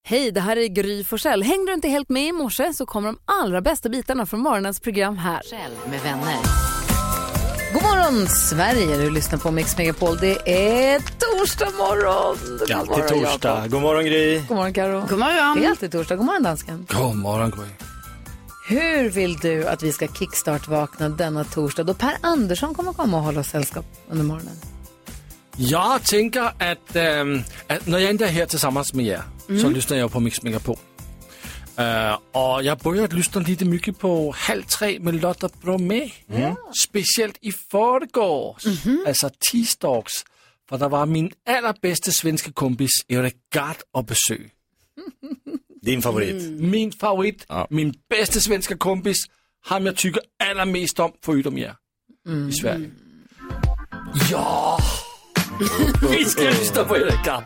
Hej, det här är Gry Forssell. Hängde du inte helt med i morse så kommer de allra bästa bitarna från morgonens program här. Själv med vänner. God morgon Sverige, du lyssnar på Mix Megapol. Det är torsdag morgon. Det är alltid torsdag. God morgon Gry. God morgon Karo. God morgon. Det är alltid torsdag. God morgon dansken. God morgon Gry. Hur vill du att vi ska kickstart-vakna denna torsdag då Per Andersson kommer komma och hålla oss sällskap under morgonen? Jag tänker att när jag inte är här tillsammans med er så lyssnar jag på Mix Megapol. Och jag börjat lyssna lite mycket på Halv 3 med Lotta Bromé. Speciellt i förrgår, alltså tisdags. För det var min allra bästa svenska kompis Erik Gard och besök. Din favorit? Min favorit, min bästa svenska kompis. Han jag tycker allra mest om förutom er i Sverige. Ja! Vi ska lyssna på Erik Gard.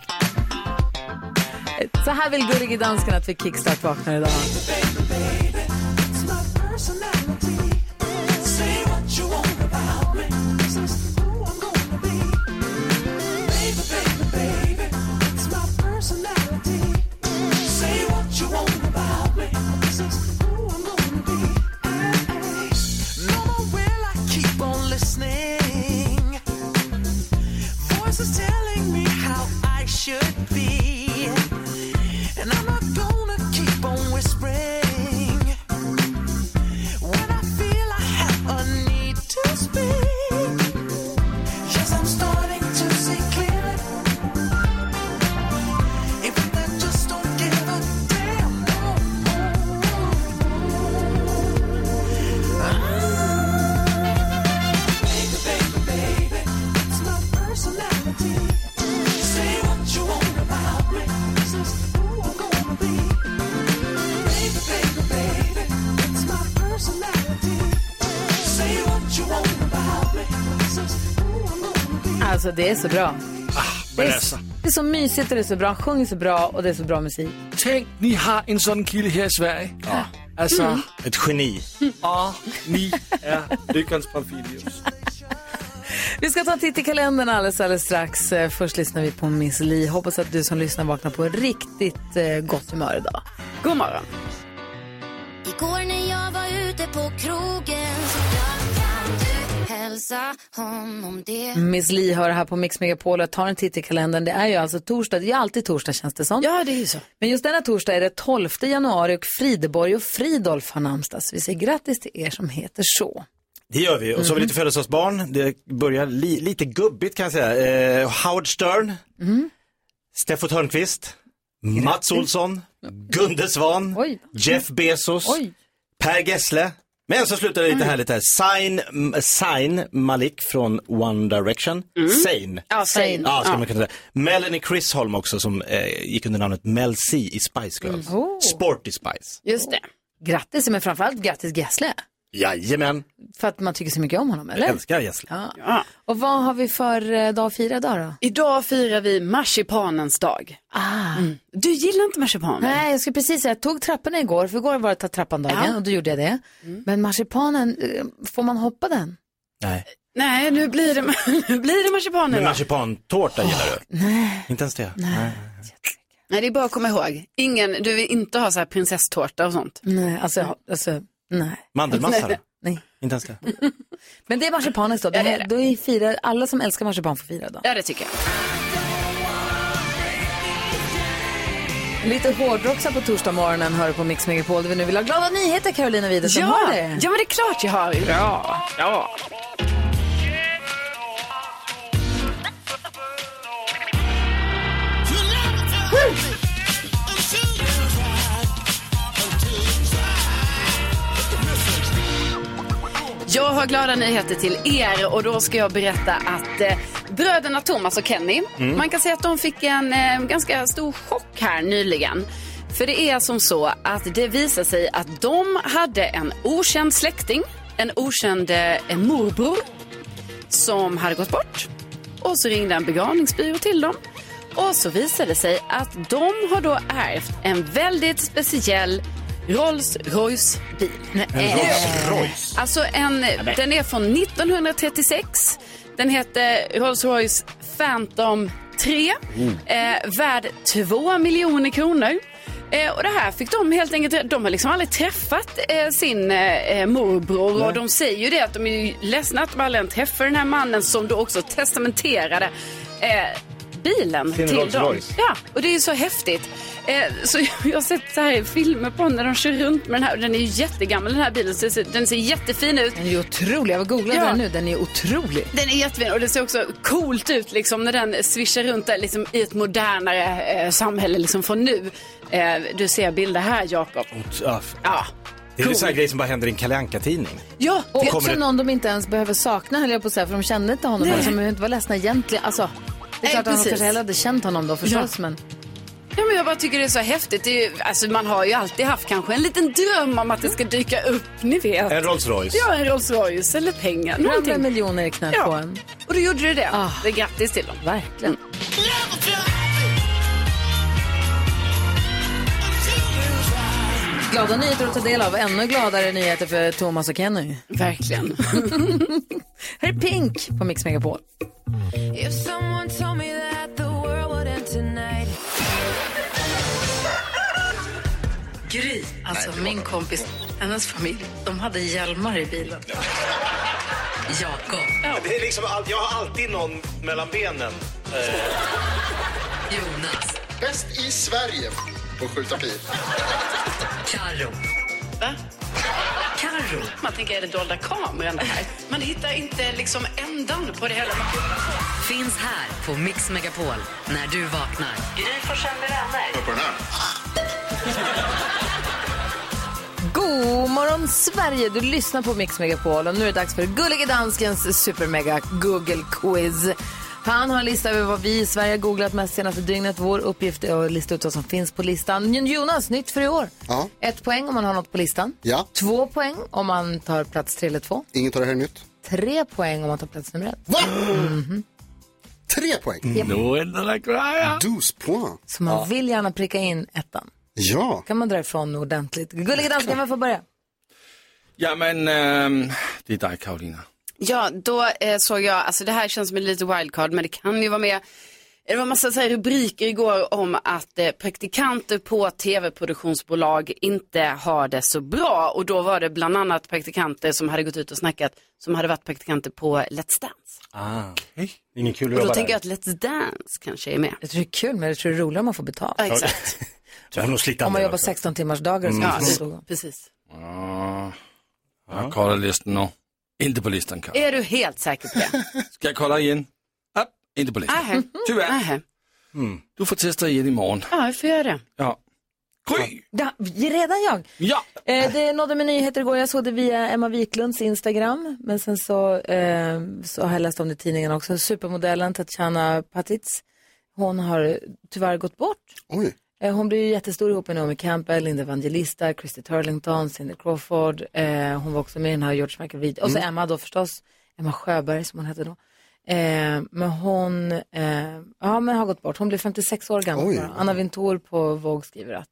Så här vill gullige dansken att vi kickstart vaknar idag. Alltså det är så bra. Det är så mysigt och det är så bra. Han sjunger så bra och det är så bra musik. Tänk, ni har en sån kille här i Sverige. Ja. Alltså, ett geni. Ja, ni är lyckans Pamphilius. Vi ska ta en titt i kalendern alldeles strax. Först lyssnar vi på Miss Li. Hoppas att du som lyssnar vaknar på riktigt gott humör idag. God morgon. Igår när jag var ute på krogen så kan du hälsa honom det. Miss Li hör här på Mix Megapol och tar en titt i kalendern. Det är ju alltså torsdag. Det är alltid torsdag känns det som. Ja, det är ju så. Men just denna torsdag är det 12 januari och Frideborg och Fridolf har namnsdag. Vi säger grattis till er som heter så. Det gör vi. Och så har vi lite födelsedagsbarn. Det börjar lite gubbigt kan jag säga. Howard Stern, Steffo Törnqvist, Mats Olsson, Gunde Svan, Jeff Bezos, Per Gessle. Men så slutar det lite härligt här. Zayn Malik från One Direction. Zayn. Ja, Zayn. Ja, ska man kunna säga. Melanie Chisholm också som gick under namnet Mel C i Spice Girls. Sporty Spice. Just det. Grattis, men framförallt grattis Gessle. Jajamän. För att man tycker så mycket om honom, eller? Jag älskar Gessle. Ja. Och vad har vi för dag att fira idag då? Idag firar vi marsipanens dag. Du gillar inte marsipanen? Nej, jag skulle precis säga, jag tog trapporna igår. För igår var det trappandagen och då gjorde jag det. Men marsipanen, får man hoppa den? Nej, nu blir det marsipanen. Men marsipantårta gillar du? Nej. Inte ens det? Nej, det är bara att komma ihåg. Du vill inte ha så här prinsesstårta och sånt? Nej, alltså nej. Mandelmassa då? Nej. Inte ens det. Men det är marsipanens då. Då firar alla som älskar marsipan får fira då. Ja, det tycker jag. Lite hårdrocksa på torsdag morgonen hör på Mix Megapol. Vi nu vill ha glada nyheter, Carolina Widerström. Har det? Ja, men det är klart jag har. Ja. Jag har glada nyheter till er och då ska jag berätta att bröderna Thomas och Kenny, man kan säga att de fick en ganska stor chock här nyligen. För det är som så att det visar sig att de hade en okänd släkting, en okänd morbror som hade gått bort. Och så ringde en begravningsbyrå till dem. Och så visade det sig att de har då ärvt en väldigt speciell Rolls-Royce-bil. Rolls-Royce? Alltså den är från 1936. Den heter Rolls-Royce Phantom 3. Värd 2 miljoner kronor. Och det här fick de helt enkelt, de har liksom aldrig träffat sin morbror. Och de säger ju det att de är ju ledsna att de aldrig träffar den här mannen som då också testamenterade bilen sin till Rolls dem. Royce. Ja, och det är ju så häftigt. Så jag har sett så här filmer på när de kör runt med den här. Den är ju jättegammal den här bilen, så den ser jättefin ut. Den är ju otrolig, jag googlar den nu, den är otrolig. Den är jättefin och det ser också coolt ut liksom när den svischar runt där liksom i ett modernare samhälle liksom från nu. Du ser bilder här, Jakob. Ja. Det är ju så här grejer som bara händer i en Kalle Anka-tidning. Ja, och också någon de inte ens behöver sakna, höll jag på att säga, för de kände inte honom, eller som de inte var ledsna egentligen. Alltså, det är klart att de kanske heller hade känt honom då förstås, men... Ja, men jag bara tycker det är så häftigt. Det är ju, alltså, man har ju alltid haft kanske en liten dröm om att det ska dyka upp, ni vet. En Rolls Royce. Ja, en Rolls Royce eller pengar. 100 miljoner i knät på en. Och då gjorde det. Det är grattis till dem. Verkligen. Glada nyheter att ta del av. Ännu gladare nyheter för Thomas och Kenny. Verkligen. Här är Pink på Mix Megapol. If someone told me that the world would end tonight. Gry, alltså min kompis, hennes familj, de hade hjälmar i bilen. Jakob. Det är liksom, jag har alltid någon mellan benen. Jonas. Bäst i Sverige på skjuta pil. Karo. Va? Karo. Man tänker, är det dolda kameran det här? Man hittar inte liksom ändan på det hela. Finns här på Mix Megapol när du vaknar. Gry Forssell med vänner. Hör på den här. God morgon Sverige, du lyssnar på Mix Megapol och nu är det dags för Gullige Danskens supermega Google Quiz. Han har en lista över vad vi i Sverige har googlat mest senaste dygnet. Vår uppgift är att lista ut vad som finns på listan. Jonas, nytt för i år. Ja. 1 poäng om man har något på listan. Ja. 2 poäng om man tar plats 3 eller 2. Ingen tar det här nytt. 3 poäng om man tar plats nummer 1. Va? 3 poäng? Nu ändrar det grejer. 12 poäng. Så man vill gärna pricka in 1. Ja. Kan man dra ifrån ordentligt. Gullige Dansken, vem får börja? Ja, men det är dig, Karolina. Ja, då såg jag, alltså det här känns som en lite wildcard, men det kan ju vara med. Det var massa så här rubriker igår om att praktikanter på tv-produktionsbolag inte har det så bra. Och då var det bland annat praktikanter som hade gått ut och snackat, som hade varit praktikanter på Let's Dance. Okay. Ingen kul att och då jobba tänker där. jag att Let's Dance kanske är med. Jag tror det är kul, men jag tror det är roligare om man får betalt. Ja, exakt. Om man jobbar 16 timmars dagar. Ja, precis. Jag kollar listan nu. Inte på listan, Karl. Är du helt säker på det? Ska jag kolla igen? Inte på listan. Tyvärr. Du får testa igen imorgon. Ja, jag får göra det. Ja. Gry! Ja, redan jag? Ja. Det nådde med nyheter igår. Jag såg det via Emma Wiklunds Instagram. Men sen så har jag läst om det i tidningen också. Supermodellen Tatjana Patitz. Hon har tyvärr gått bort. Oj. Hon blev ju jättestor ihop med Naomi Campbell, Linda Evangelista, Christy Turlington, Cindy Crawford. Hon var också med i den här George Michael-videon. Och så Emma då förstås. Emma Sjöberg som hon hette då. Men hon har gått bort. Hon blev 56 år gammal. Anna Wintour på Vogue skriver att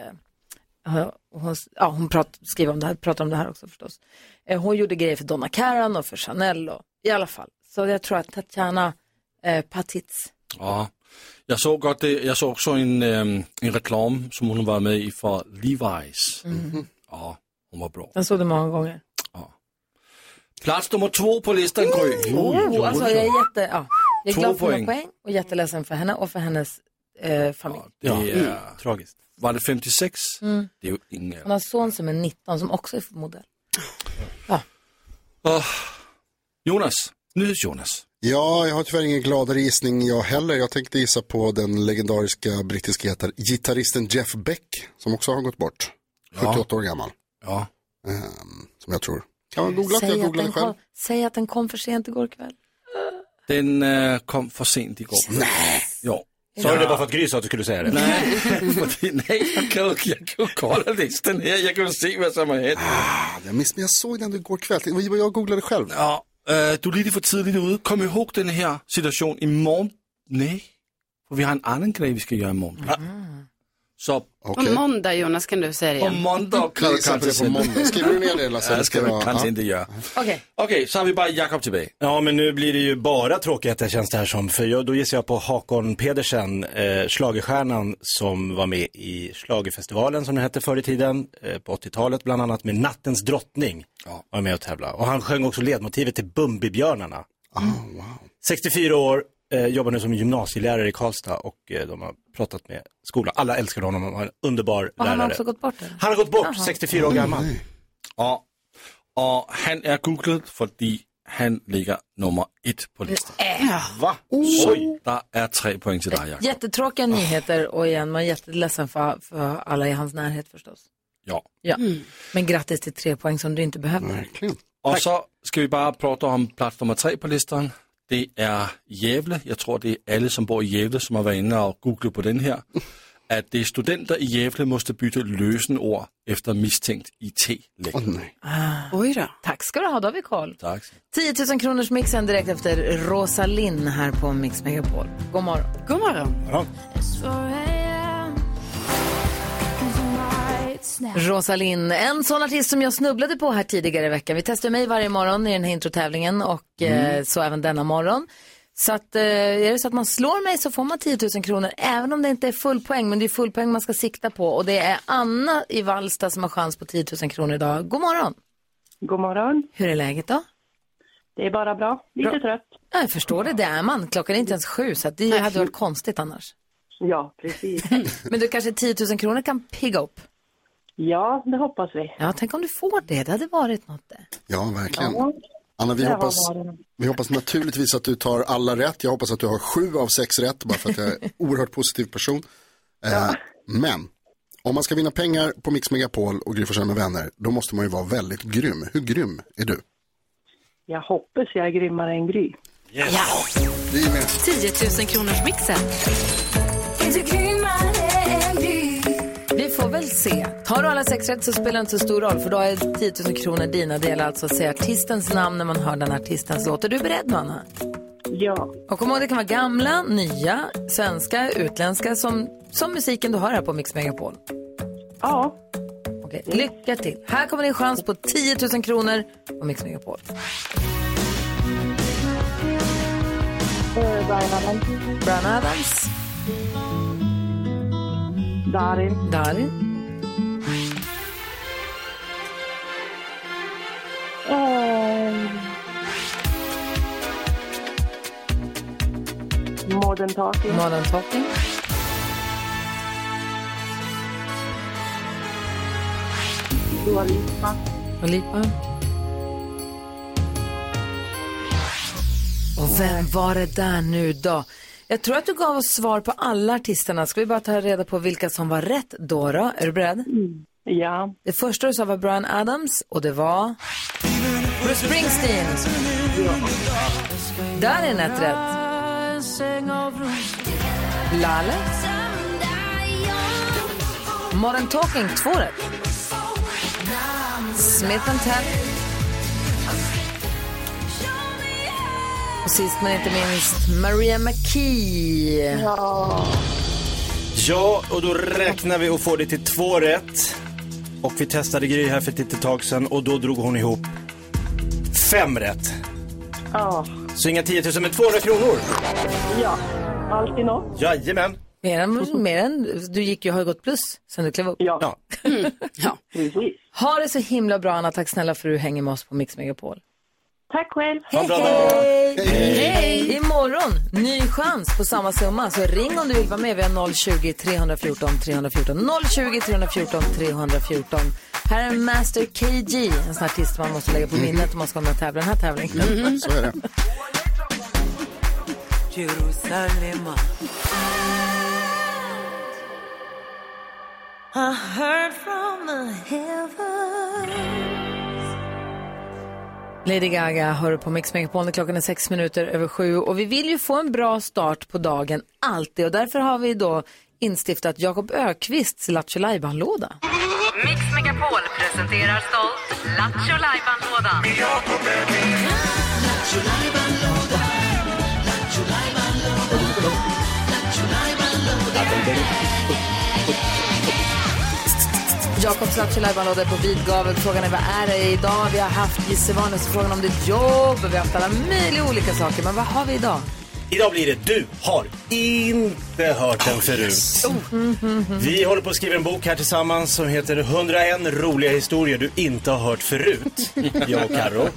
hon skriver om det här, pratar om det här också förstås. Hon gjorde grejer för Donna Karan och för Chanel och, i alla fall. Så jag tror att Tatjana Patitz. Ja, jag såg också en reklam som hon var med i för Levi's. Ja, hon var bra. Den såg det många gånger. Ja. Plats nummer 2 på listan, Gry. Alltså jag är jag är glad för poäng. poäng och jätteledsen för henne och för hennes familj. Ja, det är tragiskt. Var det 56? Det är ju ingen. Hon har en son som är 19 som också är modell. Ja. Jonas, Jonas. Ja, jag har tyvärr ingen gladare gissning jag heller. Jag tänkte gissa på den legendariska brittiska gitarristen Jeff Beck som också har gått bort. 78 år gammal. Ja. Som jag tror. Kan man googla? Jag googlade själv. Säg att den kom för sent igår kväll. Den kom för sent igår. Nej. Ja. Sa du det bara för att Gry sa att du skulle säga det? Nej, jag kan kolla listan här. Jag kan se vad som har hänt. Jag såg den igår kväll. Jag googlade själv. Ja, du är lite för tidigt ute. Kom ihåg den här situationen imorgon. Nej, för vi har en annan grej vi ska göra imorgon. Så På måndag, Jonas, kan du säga det igen. på måndag kan du kanske på måndag. Skriver du ner det, Lasse? Det ska vi kanske inte göra. Okej, så har vi bara Jakob tillbaka. Ja, men nu blir det ju bara tråkigheter känns det här som. För då gissar jag på Hakon Pedersen, schlagerstjärnan som var med i Schlagerfestivalen som den hette förr i tiden. På 80-talet bland annat med Nattens drottning. Var med och tävla. Och han sjöng också ledmotivet till Bumbibjörnarna. Wow. 64 år, jobbar nu som gymnasielärare i Karlstad och de har pratat med skolan. Alla älskar honom, han har en underbar lärare. Han har också gått bort? Eller? Han har gått bort, 64 år gammal. Och han är googlad för att han ligger nummer 1 på listan. Va? Oj, där är 3 poäng till dig, Jakob. Jättetråkiga nyheter och igen, man är jätteledsen för alla i hans närhet förstås. Ja. Men grattis till 3 poäng som du inte behövde. Verkligen. Och så ska vi bara prata om plats nummer 3 på listan. Det är Gävle. Jag tror det är alla som bor i Gävle som har varit inne och googlat på den här. Att det är studenter i Gävle måste byta lösenord efter misstänkt IT-läckning. Oj då. Tack ska du ha, då har vi koll. Tack. 10 000 kronors mixen direkt efter Rosalind här på Mix Megapol. God morgon. God morgon. Ja. Rosalind, en sån artist som jag snubblade på här tidigare i veckan. Vi testar mig varje morgon i den här introtävlingen och så även denna morgon. Så att är det så att man slår mig så får man 10 000 kronor även om det inte är full poäng, men det är full poäng man ska sikta på. Och det är Anna i Valsta som har chans på 10 000 kronor idag. God morgon. God morgon. Hur är läget då? Det är bara bra. Lite trött. Ja, jag förstår det, det är man. Klockan är inte ens 7 så att det hade varit konstigt annars. Ja, precis. Men du kanske 10 000 kronor kan pigga upp? Ja, det hoppas vi. Ja, tänk om du får det. Det hade varit något det. Ja, verkligen. Anna, vi hoppas naturligtvis att du tar alla rätt. Jag hoppas att du har 7 av 6 rätt, bara för att jag är en oerhört positiv person. Men om man ska vinna pengar på Mix Megapol och Gry Forssell med vänner, då måste man ju vara väldigt grym. Hur grym är du? Jag hoppas jag är grymmare än Gry. Yes. Ja. Vi är med. 10 000 kronors mixen. Vi får väl se. Tar du alla 6 rätt så spelar det inte så stor roll, för då är 10 000 kronor dina. Det gäller alltså att säga artistens namn när man hör den artistens låt. Är du beredd, Anna? Ja. Och kom ihåg, det kan vara gamla, nya, svenska, utländska, som musiken du hör här på Mix Megapol. Ja. Okej, lycka till. Här kommer din chans på 10 000 kronor på Mix Megapol. Brian Adams. Darin. Modern Talking. Dua Lipa. Och vem var det där nu då? Jag tror att du gav oss svar på alla artisterna. Ska vi bara ta reda på vilka som var rätt då? Är du beredd? Ja. Det första du sa var Brian Adams och det var Bruce Springsteen. Där är ett rätt. Lale. Modern Talking, 2 rätt. Smith & Tell. Och sist men inte minst Maria McKee. Ja, och då räknar vi och får det till 2 rätt. Och vi testade Gry här för ett litet tag sedan och då drog hon ihop 5 rätt. Ja. Så inga 10 000 men 200 kronor. Ja, alltid något. Jajamän. Mer än du gick ju har gått plus sen du klev upp. Ja. Ja. Precis. Ha det så himla bra, Anna. Tack snälla för att du hänger med oss på Mix Megapol. Tack själv. Hej! Imorgon, ny chans på samma summa. Så ring om du vill vara med. Vi har 020 314 314. 020 314 314. Här är Master KG, en sån artist man måste lägga på minnet om man ska vara med och tävla den här tävlingen. Så är det. Jerusalem. I heard from the heavens. Lady Gaga hör på Mix Megapol. Klockan är 6 minuter över 7 och vi vill ju få en bra start på dagen alltid, och därför har vi då instiftat Jakob Ökvists Lattjo Lajban-låda. Mix Megapol presenterar stolt Lattjo Lajban-lådan. Jakob Slattselajban på vid gavel. Frågan är vad är det idag? Vi har haft Gissevanus frågan om ditt jobb. Vi har haft alla möjliga olika saker. Men vad har vi idag? Idag blir det Du har inte hört den förut. Vi håller på att skriva en bok här tillsammans som heter 101 roliga historier du inte har hört förut. Jag och Karo.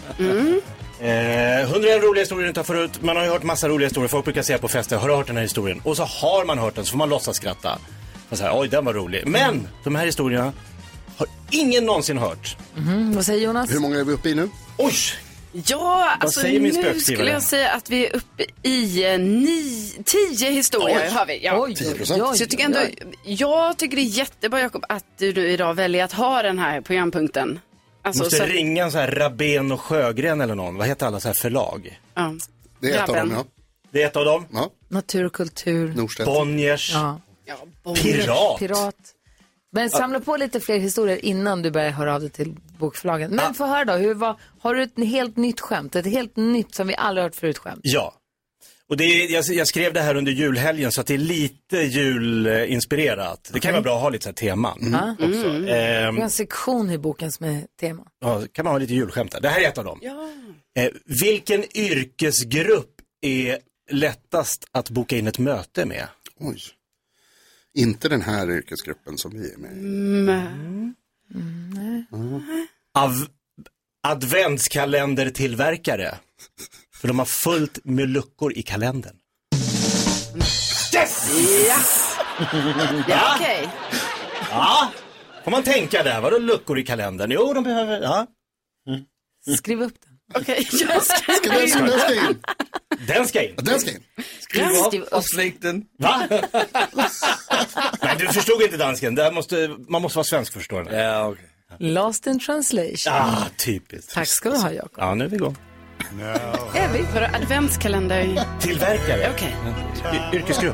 101 roliga historier du inte har förut. Man har ju hört massa roliga historier. Folk brukar säga på fester, har du hört den här historien? Och så har man hört den, så får man låtsas skratta. Och så här, oj, den var rolig. Men de här historierna har ingen någonsin hört. Vad säger Jonas? Hur många är vi uppe i nu? Oj! Ja, alltså nu skulle jag säga att vi är uppe i 10 historier har vi. Ja. 10%. Så jag tycker det är jättebra, Jakob, att du idag väljer att ha den här programpunkten. Alltså, måste ringa en så här Rabén och Sjögren eller någon. Vad heter alla så här förlag? Ja. Det är ett av dem, ja. Det är ett av dem? Ja. Natur och kultur. Norstedt. Bonniers. Ja. Pirat. Men samla på lite fler historier innan du börjar höra av dig till bokförlagen. Men få höra då, har du ett helt nytt skämt? Ett helt nytt som vi aldrig hört förut skämt? Ja. Och jag skrev det här under julhelgen så att det är lite julinspirerat. Det kan vara bra att ha lite så här teman också. Det är en sektion i boken som är tema. Ja, kan man ha lite julskämt där. Det här är ett av dem. Ja. Vilken yrkesgrupp är lättast att boka in ett möte med? Oj. Inte den här yrkesgruppen som vi är med i. Adventskalendertillverkare. För de har fullt med luckor i kalendern. Yes! Ja, okej. Ja, får man tänka där. Vadå luckor i kalendern? Jo, de behöver... Ja. Skriv upp den. Okej, Den ska in. Den ska in. Den ska in. Skriv upp och släck den. Va? Nej, du förstod inte dansken. Man måste vara svensk för att förstå den. Ja, okej. Lost in translation. Typiskt. Tack ska du ha, Jakob. Ja, nu är vi igång. Är vi? För adventskalender. Tillverkare. Okej. Yrkesgrupp.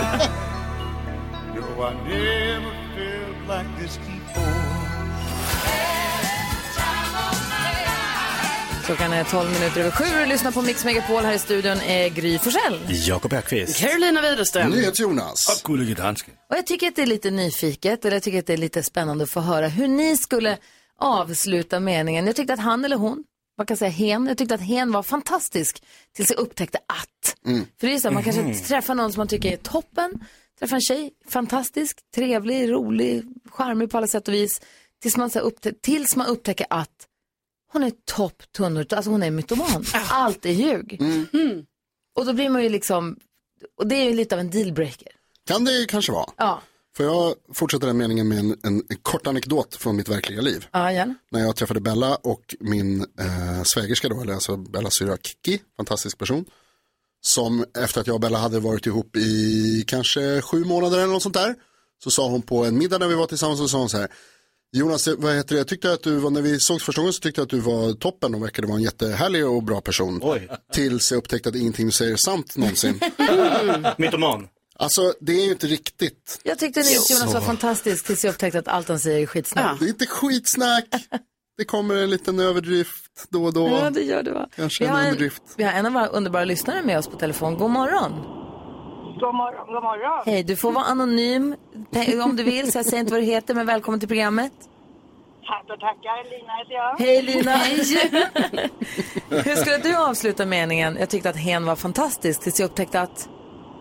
Klockan är 12 minuter över 7 och lyssnar på Mix Megapol. Här i studion är Gry Forssell. Jakob Öqvist. Carolina Widerström. Jonas. Och gullige dansken. Och jag tycker att det är lite nyfiket, eller jag tycker att det är lite spännande att få höra hur ni skulle avsluta meningen. Jag tyckte att han eller hon, man kan säga hen, jag tyckte att hen var fantastisk tills jag upptäckte att. För det är så, man kanske träffar någon som man tycker är toppen, träffar en tjej, fantastisk, trevlig, rolig, charmig på alla sätt och vis, tills man upptäcker att hon är topptunnor, alltså hon är mytoman. Allt är ljug. Och då blir man ju liksom, och det är ju lite av en dealbreaker. Kan det kanske vara? Ja. Får jag fortsätta den meningen med en kort anekdot från mitt verkliga liv? Ja, gärna. När jag träffade Bella och min svägerska då, eller alltså Bellas syra Kiki, fantastisk person. Som efter att jag och Bella hade varit ihop i kanske 7 månader eller något sånt där. Så sa hon på en middag när vi var tillsammans, så sa hon så här: Jonas, vad heter det? Jag tyckte att du var, när vi sågs första gången så tyckte jag att du var toppen och verkade vara en jättehärlig och bra person. Oj. Tills jag upptäckte att ingenting du säger är sant någonsin. Mytoman. Alltså, det är ju inte riktigt. Jag tyckte Jonas var fantastisk tills jag upptäckte att allt han säger är skitsnack. Det är inte skitsnack. Det kommer en liten överdrift då och då. Ja, det gör det, va? Kanske en överdrift. Vi har en av våra underbara lyssnare med oss på telefon. God morgon. God morgon, god morgon. Hej, du får vara anonym om du vill, så jag säger inte vad du heter, men välkommen till programmet. Tack och tackar, Lina heter jag. Hej Lina. Hur skulle du avsluta meningen? Jag tyckte att hen var fantastisk tills jag upptäckte att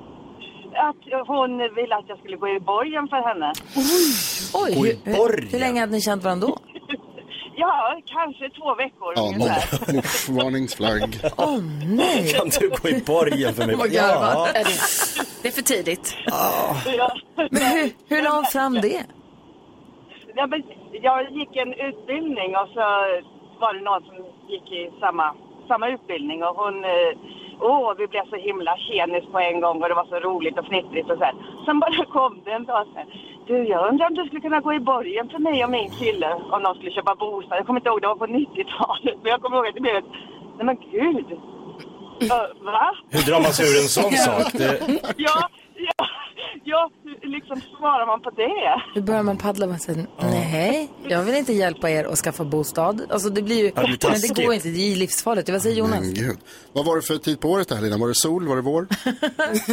hon ville att jag skulle gå i borgen för henne. Oj, hur länge hade ni känt varandra då? Ja, kanske 2 veckor. Ja, varningsflagg. Nej. Kan du gå i borgen för mig? Ja. Det är för tidigt. Ja. Men hur la hon fram det? Ja, men jag gick en utbildning och så var det någon som gick i samma utbildning och hon... vi blev så himla tjenis på en gång och det var så roligt och fnittrigt och så här. Sen bara kom det en dag så här: du, jag undrar om du skulle kunna gå i borgen för mig och min kille om någon skulle köpa bostad. Jag kommer inte ihåg, det var på 90-talet, men jag kommer ihåg att det blev ett... Nej men gud! Va? Hur drar man sig ur en sån sak? Ja, liksom svarar man på det. Hur börjar man paddla? Man säger, nej, jag vill inte hjälpa er att skaffa bostad. Alltså det blir ju, men det går inte, det är livsfarligt. Vad säger Jonas? Men gud. Vad var det för tid på året här, Lina? Var det sol, var det vår?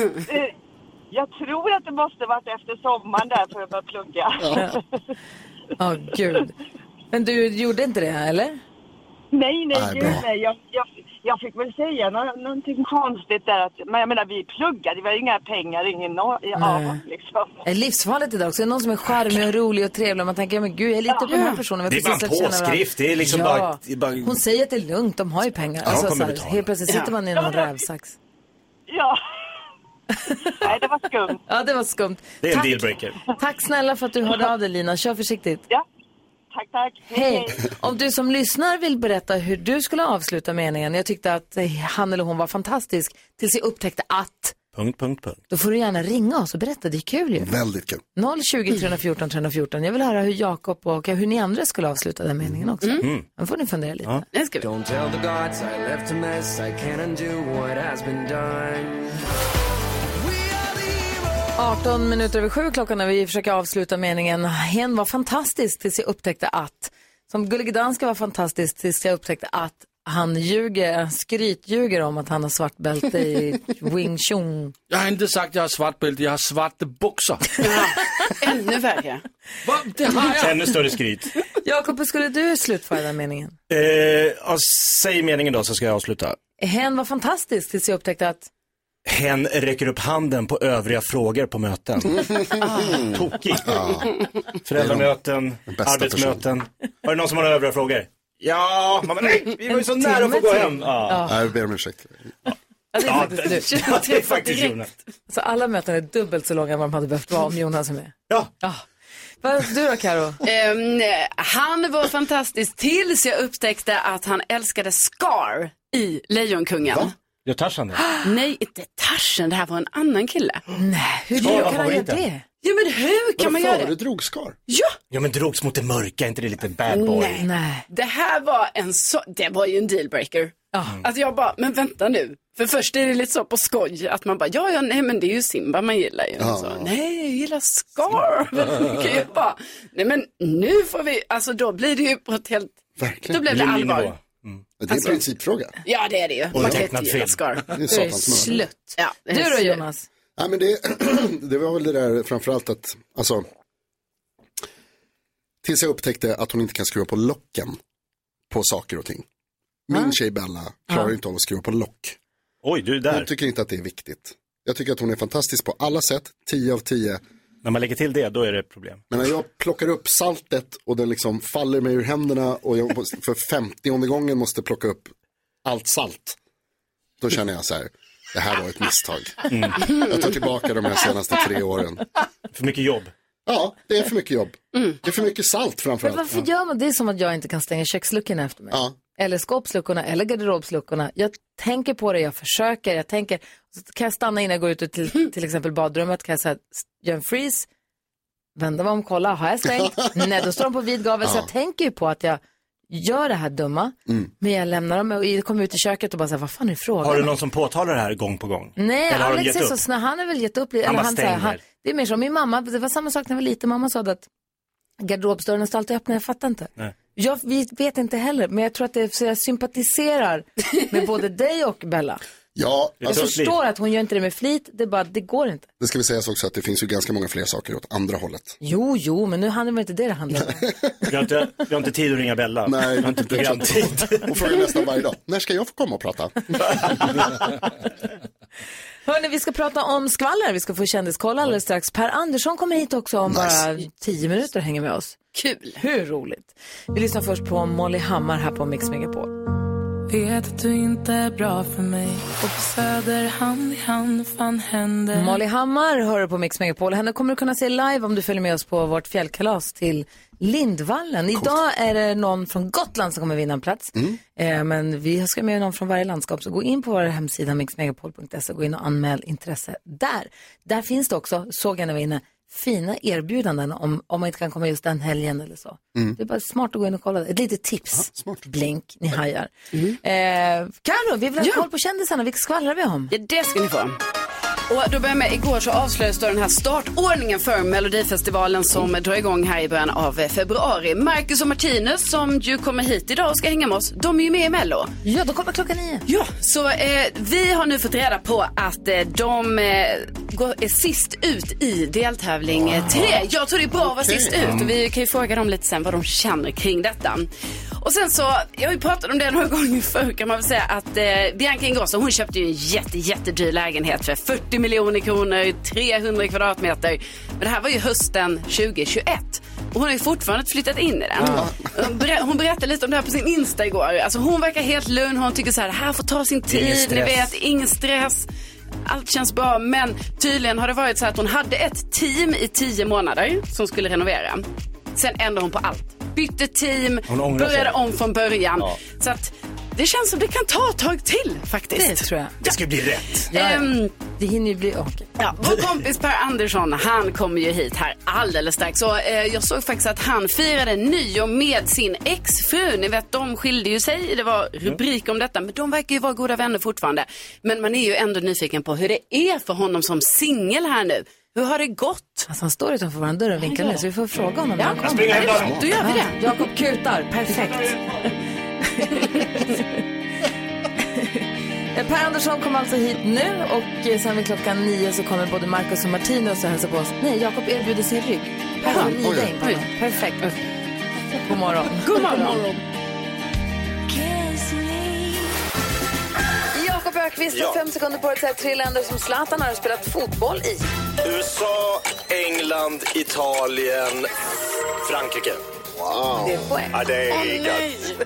Jag tror att det måste varit efter sommaren där för att börja plugga. Ja. Gud. Men du gjorde inte det, eller? Nej. Jag fick väl säga någonting konstigt där. Men jag menar, vi pluggade, det var inga pengar, ingen liksom. Det är livsfarligt idag också. Det är någon som är charmig och rolig och trevlig. Man tänker, men gud, jag är lite på den här personen. Det är bara en påskrift. Det är liksom bara... Hon säger att det är lugnt, de har ju pengar. Helt plötsligt sitter man i någon rävsax. Ja. Nej, det var skumt. Ja, det var skumt. Det är en dealbreaker. Tack snälla för att du hörde av dig, Lina. Kör försiktigt. Ja. Tack. Hej. Om du som lyssnar vill berätta hur du skulle avsluta meningen. Jag tyckte att han eller hon var fantastisk tills jag upptäckte att... ... Då får du gärna ringa oss och berätta, det är kul ju. Väldigt kul. 020 314 314. Jag vill höra hur Jakob och hur ni andra skulle avsluta den meningen också. Då får ni fundera lite. Ja, det ska vi. Don't tell the gods I left a mess. I can't undo what has been done. 18 minuter över 7 klockan när vi försöker avsluta meningen. Hen var fantastisk tills jag upptäckte att... Som Gullige Danska var fantastisk tills jag upptäckte att han skrytljuger om att han har svart bälte i Wing Chun. Jag har inte sagt att jag har svart bälte, jag har svarta boxar. Ännu värre. Det har jag. Ännu större skryt. Jakob, skulle du slutföra den meningen? Säg meningen då så ska jag avsluta. Hen var fantastisk tills jag upptäckte att... Hen räcker upp handen på övriga frågor på möten. Tokigt. Föräldramöten, arbetsmöten. Har du någon som har övriga frågor? Ja, men nej, vi var ju så nära att få gå hem. Nej, jag ber om ursäkt. Det är faktiskt Jonas. Så alla möten är dubbelt så långa vad de hade behövt vara om Jonas är med. Ja. Vad du då, Karo? Han var fantastisk tills jag upptäckte att han älskade Scar i Lejonkungen. Va? Jag Tarzan det? Nej, inte Tarzan. Det här var en annan kille. Nej, hur kan han göra det? Ja, men hur kan man göra det? Du drog Scar? Ja, men drogs mot det mörka, inte det lite bad boy? Nej. Det här var det var ju en dealbreaker. Att jag bara, men vänta nu. För först är det lite så på skoj att man bara, nej men det är ju Simba man gillar ju. Så, nej, jag gillar Scar. Nej men nu får vi, alltså då blir det ju på ett helt, verkligen. Då blev det allvar. Det är en principfråga. Ja, det är det ju. Man kan inte gilla Scar. Det är satans slut. Ja, du då, Jonas? Ja, men det var väl det där framförallt att, alltså, tills jag upptäckte att hon inte kan skruva på locken på saker och ting. Min tjej Bella klarar inte av att skruva på lock. Oj, du är där. Jag tycker inte att det är viktigt. Jag tycker att hon är fantastisk på alla sätt, 10 av 10. När man lägger till det, då är det problem. Men när jag plockar upp saltet och den liksom faller mig ur händerna och jag för 50:e gången måste plocka upp allt salt. Då känner jag så här, det här var ett misstag. Jag tar tillbaka de här senaste 3 åren. För mycket jobb. Ja, det är för mycket jobb. Det är för mycket salt framförallt. Men varför gör man det? Som att jag inte kan stänga köksluckorna efter mig. Ja. Eller skåpsluckorna eller garderobsluckorna. Jag tänker på det, jag försöker. Jag tänker, så kan jag stanna innan jag går ut till exempel badrummet. Kan jag säga, göra en freeze. Vända mig om, kolla, har jag stängt? Nej, då står de på vid gavel. Så jag tänker ju på att jag gör det här dumma. Men jag lämnar dem och kommer ut i köket och bara säger, vad fan är frågan? Har du någon som påtalar det här gång på gång? Nej, Alex är så snäll. Han är väl gett upp. Han säger, det är mer som min mamma. Det var samma sak när jag var liten. Mamma sa att garderobsdörren står alltid öppna. Jag fattar inte. Nej. Vi vet inte heller. Men jag tror att jag sympatiserar med både dig och Bella. Ja, jag förstår att hon gör inte det med flit. Det är bara, det går inte. Det ska vi säga också att det finns ju ganska många fler saker åt andra hållet. Jo, men nu handlar det inte det handlar om. Vi har inte tid att ringa Bella. Nej, vi har inte programtid. Och frågar nästan varje dag, när ska jag få komma och prata? Hörrni, vi ska prata om skvaller. Vi ska få kändiskoll alldeles strax. Per Andersson kommer hit också om bara 10 minuter och hänger med oss. Kul. Hur roligt. Vi lyssnar först på Molly Hammar här på Mix Megapol. Vet att du inte är bra för mig. Och på Söder hand i hand fan händer. Molly Hammar hör på Mix Megapol. Henne kommer du kunna se live om du följer med oss på vårt fjällkalas till Lindvallen. Idag är det någon från Gotland som kommer vinna en plats. Men vi ska med någon från varje landskap. Så gå in på vår hemsida mixmegapol.se och gå in och anmäl intresse där. Där finns det också, såg jag när vi var inne, fina erbjudanden om man inte kan komma just den helgen eller så. Det är bara smart att gå in och kolla. Ett litet tips. Blink, ni hajar. Karo, vi vill ha koll på kändisarna. Vilka skvallrar vi om? Ja, det ska ni få. Och då börjar med, igår så avslöjades då den här startordningen för Melodifestivalen som drar igång här i början av februari. Marcus och Martinus som ju kommer hit idag och ska hänga med oss, de är ju med i Mello. Ja, de kommer 9:00. Ja, så vi har nu fått reda på att de är sist ut i deltävling 3. Jag tror det är bra att vara sist ut och vi kan ju fråga dem lite sen vad de känner kring detta. Och sen så, jag har ju pratat om det några gånger förr kan man väl säga att Bianca Ingrosso, hon köpte ju en jättedyr lägenhet för 40 miljoner kronor, 300 kvadratmeter. Men det här var ju hösten 2021. Och hon har ju fortfarande flyttat in i den. Hon berättade lite om det här på sin Insta igår. Alltså hon verkar helt lugn, hon tycker så här, det här får ta sin tid, ni vet, ingen stress. Allt känns bra, men tydligen har det varit så att hon hade ett team i 10 månader som skulle renovera. Sen ändrade hon på allt. Bytte team, började om från början. Ja. Så att det känns som det kan ta ett tag till faktiskt. Det tror jag. Det ska bli rätt. Det hinner ju bli okej. Ja, vår kompis Per Andersson, han kommer ju hit här alldeles strax. Så jag såg faktiskt att han firade nyår med sin exfru. Ni vet, de skilde ju sig. Det var rubrik om detta. Men de verkar ju vara goda vänner fortfarande. Men man är ju ändå nyfiken på hur det är för honom som singel här nu. Hur har det gått? Alltså han står utanför vår dörr och vinkar nu så vi får fråga honom när han kommer. Springer hem då gör vi det. Jakob kutar, perfekt. Per Andersson kommer alltså hit nu och sen vid 9:00 så kommer både Marcus och Martinus och hälsa på oss. Nej, Jakob erbjuder sin rygg. Per får rida in på honom. Perfekt. God morgon. God morgon. Jakob Ökvist har 5 sekunder på att säga 3 länder som Zlatan har spelat fotboll i. USA, England, Italien, Frankrike. Wow. Det är poäng. Ja, det är riggat.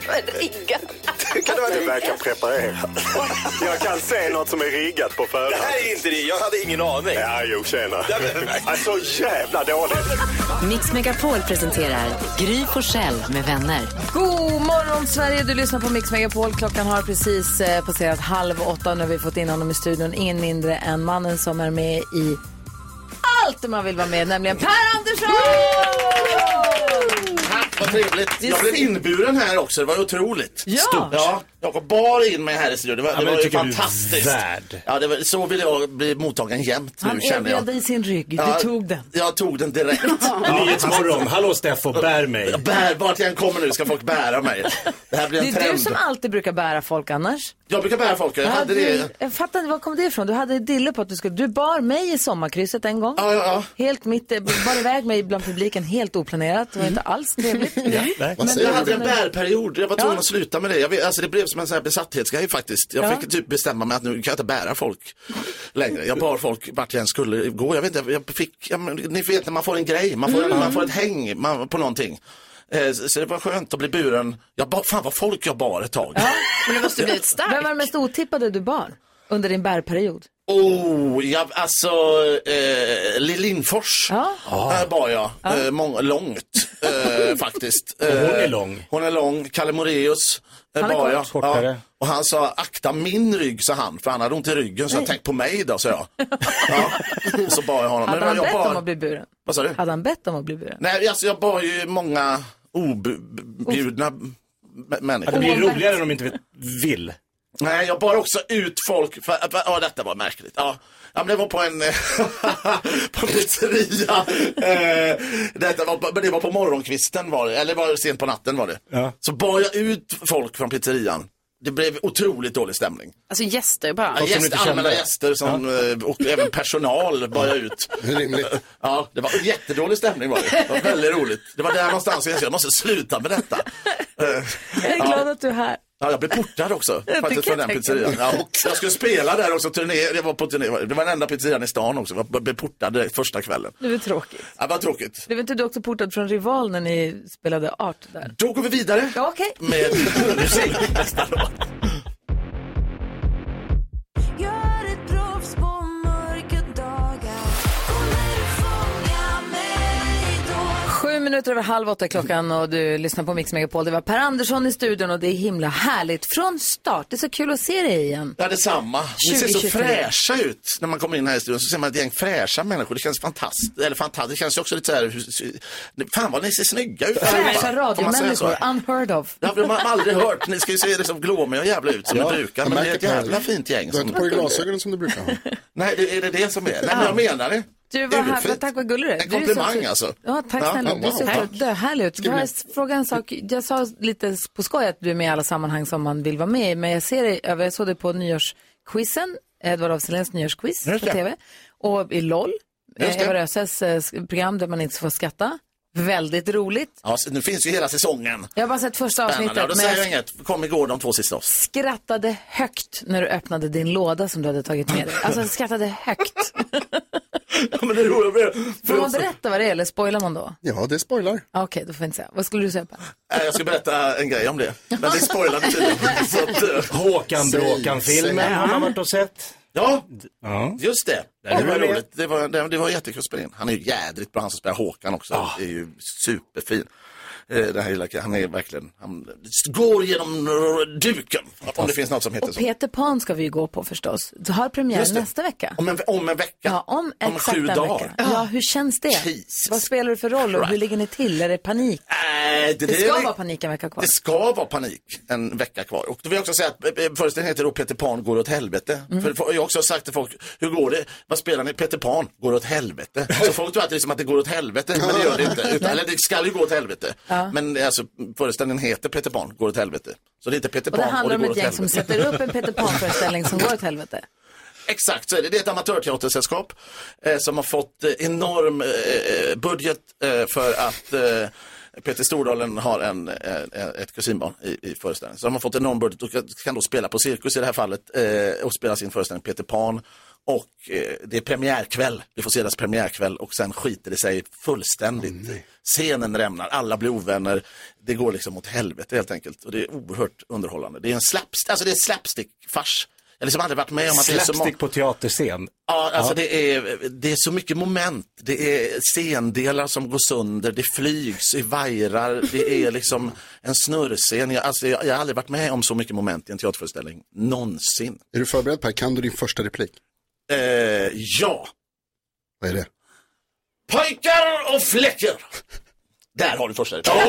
Det verkar preparerat. Jag kan se något som är riggat på förhand. Det här är inte det. Jag hade ingen aning. Ja, jo, tjena. Så jävla dåligt. Mix Megapol presenterar Gry Forssell med vänner. God morgon Sverige, du lyssnar på Mix Megapol. Klockan har precis passerat 7:30 när vi fått in honom i studion. Ingen mindre än mannen som är med i allt man vill vara med, nämligen Per Andersson! Vad trevligt. Jag blev inburen här också, det var otroligt. Ja. Stort. Ja, jag kom bara in med här i studion. Det var ju fantastiskt. Ja, det var, så vill jag bli mottagen jämt nu, känner jag. Han erbjöd i sin rygg, du tog den. Jag tog den direkt. Nyhetsmorgon, hallå Steffo, bär mig. Vart jag än kommer nu ska folk bära mig. Det här blir en trend. Det är du som alltid brukar bära folk annars. Jag brukar bära folk, jag hade det. Jag fattar inte, var kom det ifrån? Du hade dille på att du bar mig i sommarkrysset en gång. Ja. Helt mitt, bar iväg mig bland publiken, helt oplanerat. Det var inte alls trevligt. Men jag hade en bärperiod, jag var tvungen att sluta med det. Alltså det blev som en sån här besatthetsgrej faktiskt. Jag fick typ bestämma mig att nu kan jag inte bära folk längre. Jag bar folk vart jag än skulle gå. Jag vet inte, ni vet när man får en grej, man får ett häng på någonting. Så det var skönt att bli buren. Fan vad folk jag bar ett tag. Ja, men det måste bli ett starkt. Vem var det mest otippade du bar under din bärperiod? Lill Lindfors bar jag långt faktiskt. Hon är lång. Hon är lång. Kalle Moraeus bar jag. Ja. Och han sa, akta min rygg, sa han. För han hade ont i ryggen, så jag tänkte på mig då, så jag. Och så bar jag honom. Hade han bett om att bli buren? Vad sa du? Hade han bett om att bli buren? Nej, alltså jag bar ju många objudna människor. Det blir roligare om de inte vill. Nej, jag bar också ut folk för detta var märkligt. Ja, men det var på en på en pizzeria. Det var på morgonkvisten var det, eller var det sent på natten var det. Ja. Så bar jag ut folk från pizzerian. Det blev otroligt dålig stämning. Alltså gäster bara. Allmänna gäster och även personal bar jag ut. Ja, det var jättedålig stämning var det. Det var väldigt roligt. Det var där någonstans jag måste sluta med detta. Jag är glad att du är här. Ja, jag blev portad också faktiskt från den pizzerian. Ja, jag skulle spela där också, jag var på turné. Det var den enda pizzerian i stan också. Jag blev portad första kvällen. Det var tråkigt. Ja, det var tråkigt. Blev inte du också portad från Rival när ni spelade Art där? Då går vi vidare. Ja, okej. Med musik nästa låt. 7 7:07 klockan och du lyssnar på Mix Megapol. Det var Per Andersson i studion och det är himla härligt från start. Det är så kul att se dig igen. Ja, det är samma. Ni ser så fräscha ut när man kommer in här i studion. Så ser man ett gäng fräscha människor. Det känns fantastiskt. Eller fantastiskt. Det känns ju också lite så här. Fan vad ni ser snygga ut. Fräscha radiomänniskor, unheard of. Det har man aldrig hört. Ni ska ju se det som glåmiga och jävla ut som ni brukar. Men det är ett jävla fint gäng. Du har inte på dig glasögonen som du brukar ha. Nej, är det som är? Nej, men jag menar det. Du var här, tack vad gullig du är. En komplimang alltså. Ja, tack snälla. Du ser så härlig ut. Jag fråga en sak. Jag sa lite på skoj att du är med i alla sammanhang som man vill vara med i. Men jag ser dig jag såg dig på nyårsquizen. Edvard af Silléns nyårsquiz på tv. Och i LOL. Eva Röses program där man inte får skratta. Väldigt roligt. Ja, nu finns ju hela säsongen. Jag har bara sett första avsnittet. Då säger jag inget. Kom igår de 2 sista. Skrattade högt när du öppnade din låda som du hade tagit med dig. Alltså skrattade högt. Ja, men det är roligt. Får man berätta vad det är eller spoilar man då? Ja, det spoilar. Okej, då får jag inte säga. Vad skulle du säga på? Jag ska berätta en grej om det. Men det spoilar tydligen. Håkan Bråkan-filmen har man varit och sett. Ja, just det. Det var roligt. Det var jättekul att spela in. Han är ju jädrigt bra, han som spelar Håkan också. Det är ju superfin. Det här, han är verkligen, han går genom duken. Om det finns något som heter och så. Peter Pan ska vi ju gå på förstås. Du har premiär nästa vecka. Om en vecka. Ja, om 7 dagar. Ja, hur känns det? Jesus. Vad spelar du för roll och hur ligger ni till? Är det panik? Det ska vara panik en vecka kvar. Det ska vara panik en vecka kvar. Och då vill jag också säga att föreställningen heter då Peter Pan går åt helvete. För jag har också sagt till folk, hur går det? Vad spelar ni? Peter Pan går åt helvete. Så folk tror att det är som att det går åt helvete, men det gör det inte. Eller det ska ju gå åt helvete. Men alltså, föreställningen heter Peter Pan går åt helvete. Så det är inte Peter Pan och det handlar om går ett gäng som sätter upp en Peter Pan-föreställning som går åt helvete. Exakt, så är det. Det är ett amatörteatersällskap som har fått enorm budget för att Peter Stordalen har ett kusinbarn i föreställningen. Så de har fått enorm budget och kan då spela på cirkus i det här fallet och spela sin föreställning Peter Pan. Och det är premiärkväll, vi får se deras premiärkväll och sen skiter det sig fullständigt. Scenen rämnar, alla blir ovänner, det går liksom åt helvete helt enkelt. Och det är oerhört underhållande. Det är en slapstick-fars. Jag har liksom aldrig varit med om att slapstick på teaterscen. Ja, alltså det är så mycket moment. Det är scendelar som går sönder, det flygs i vajrar, det är liksom en snurrscen. Jag har aldrig varit med om så mycket moment i en teaterföreställning någonsin. Är du förberedd, Per? Kan du din första replik? Ja. Vad är det? Pojkar och fläckar. Där har du första repliken.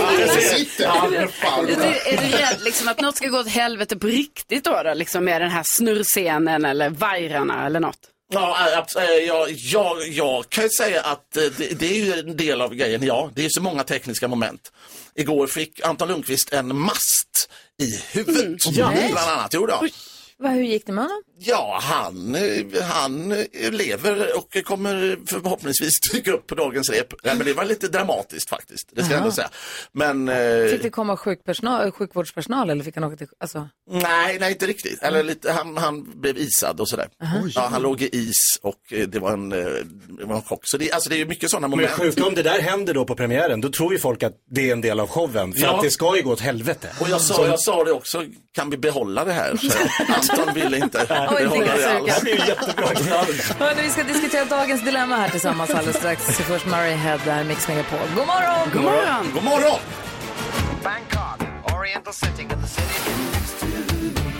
Är du rädd liksom att något ska gå åt helvete på riktigt då? Liksom med den här snurrscenen eller vajrarna eller något? Jag kan ju säga att det är ju en del av grejen, det är ju så många tekniska moment. Igår fick Anton Lundqvist en mast i huvudet, bland annat. Jo då. Hur gick det med honom? Ja, han lever och kommer förhoppningsvis dyka upp på dagens rep. Ja, men det var lite dramatiskt faktiskt, det ska jag ändå säga. Men, fick det komma sjukvårdspersonal eller fick han åka till... Alltså... Nej, inte riktigt. Eller lite, han blev isad och sådär. Ja, han låg i is och det var en chock. Så det är ju mycket sådana moment. Men sjukt om det där händer då på premiären, då tror ju folk att det är en del av showen. För att det ska ju gå åt helvete. Och jag sa det också, kan vi behålla det här? Så Anton ville inte behålla det alls. Det är jättebra. Vi ska diskutera dagens dilemma här tillsammans alldeles strax. Så först Murray Head där, Mix Megapol. God morgon! God morgon! God morgon! Bangkok, Oriental setting in the city next to me.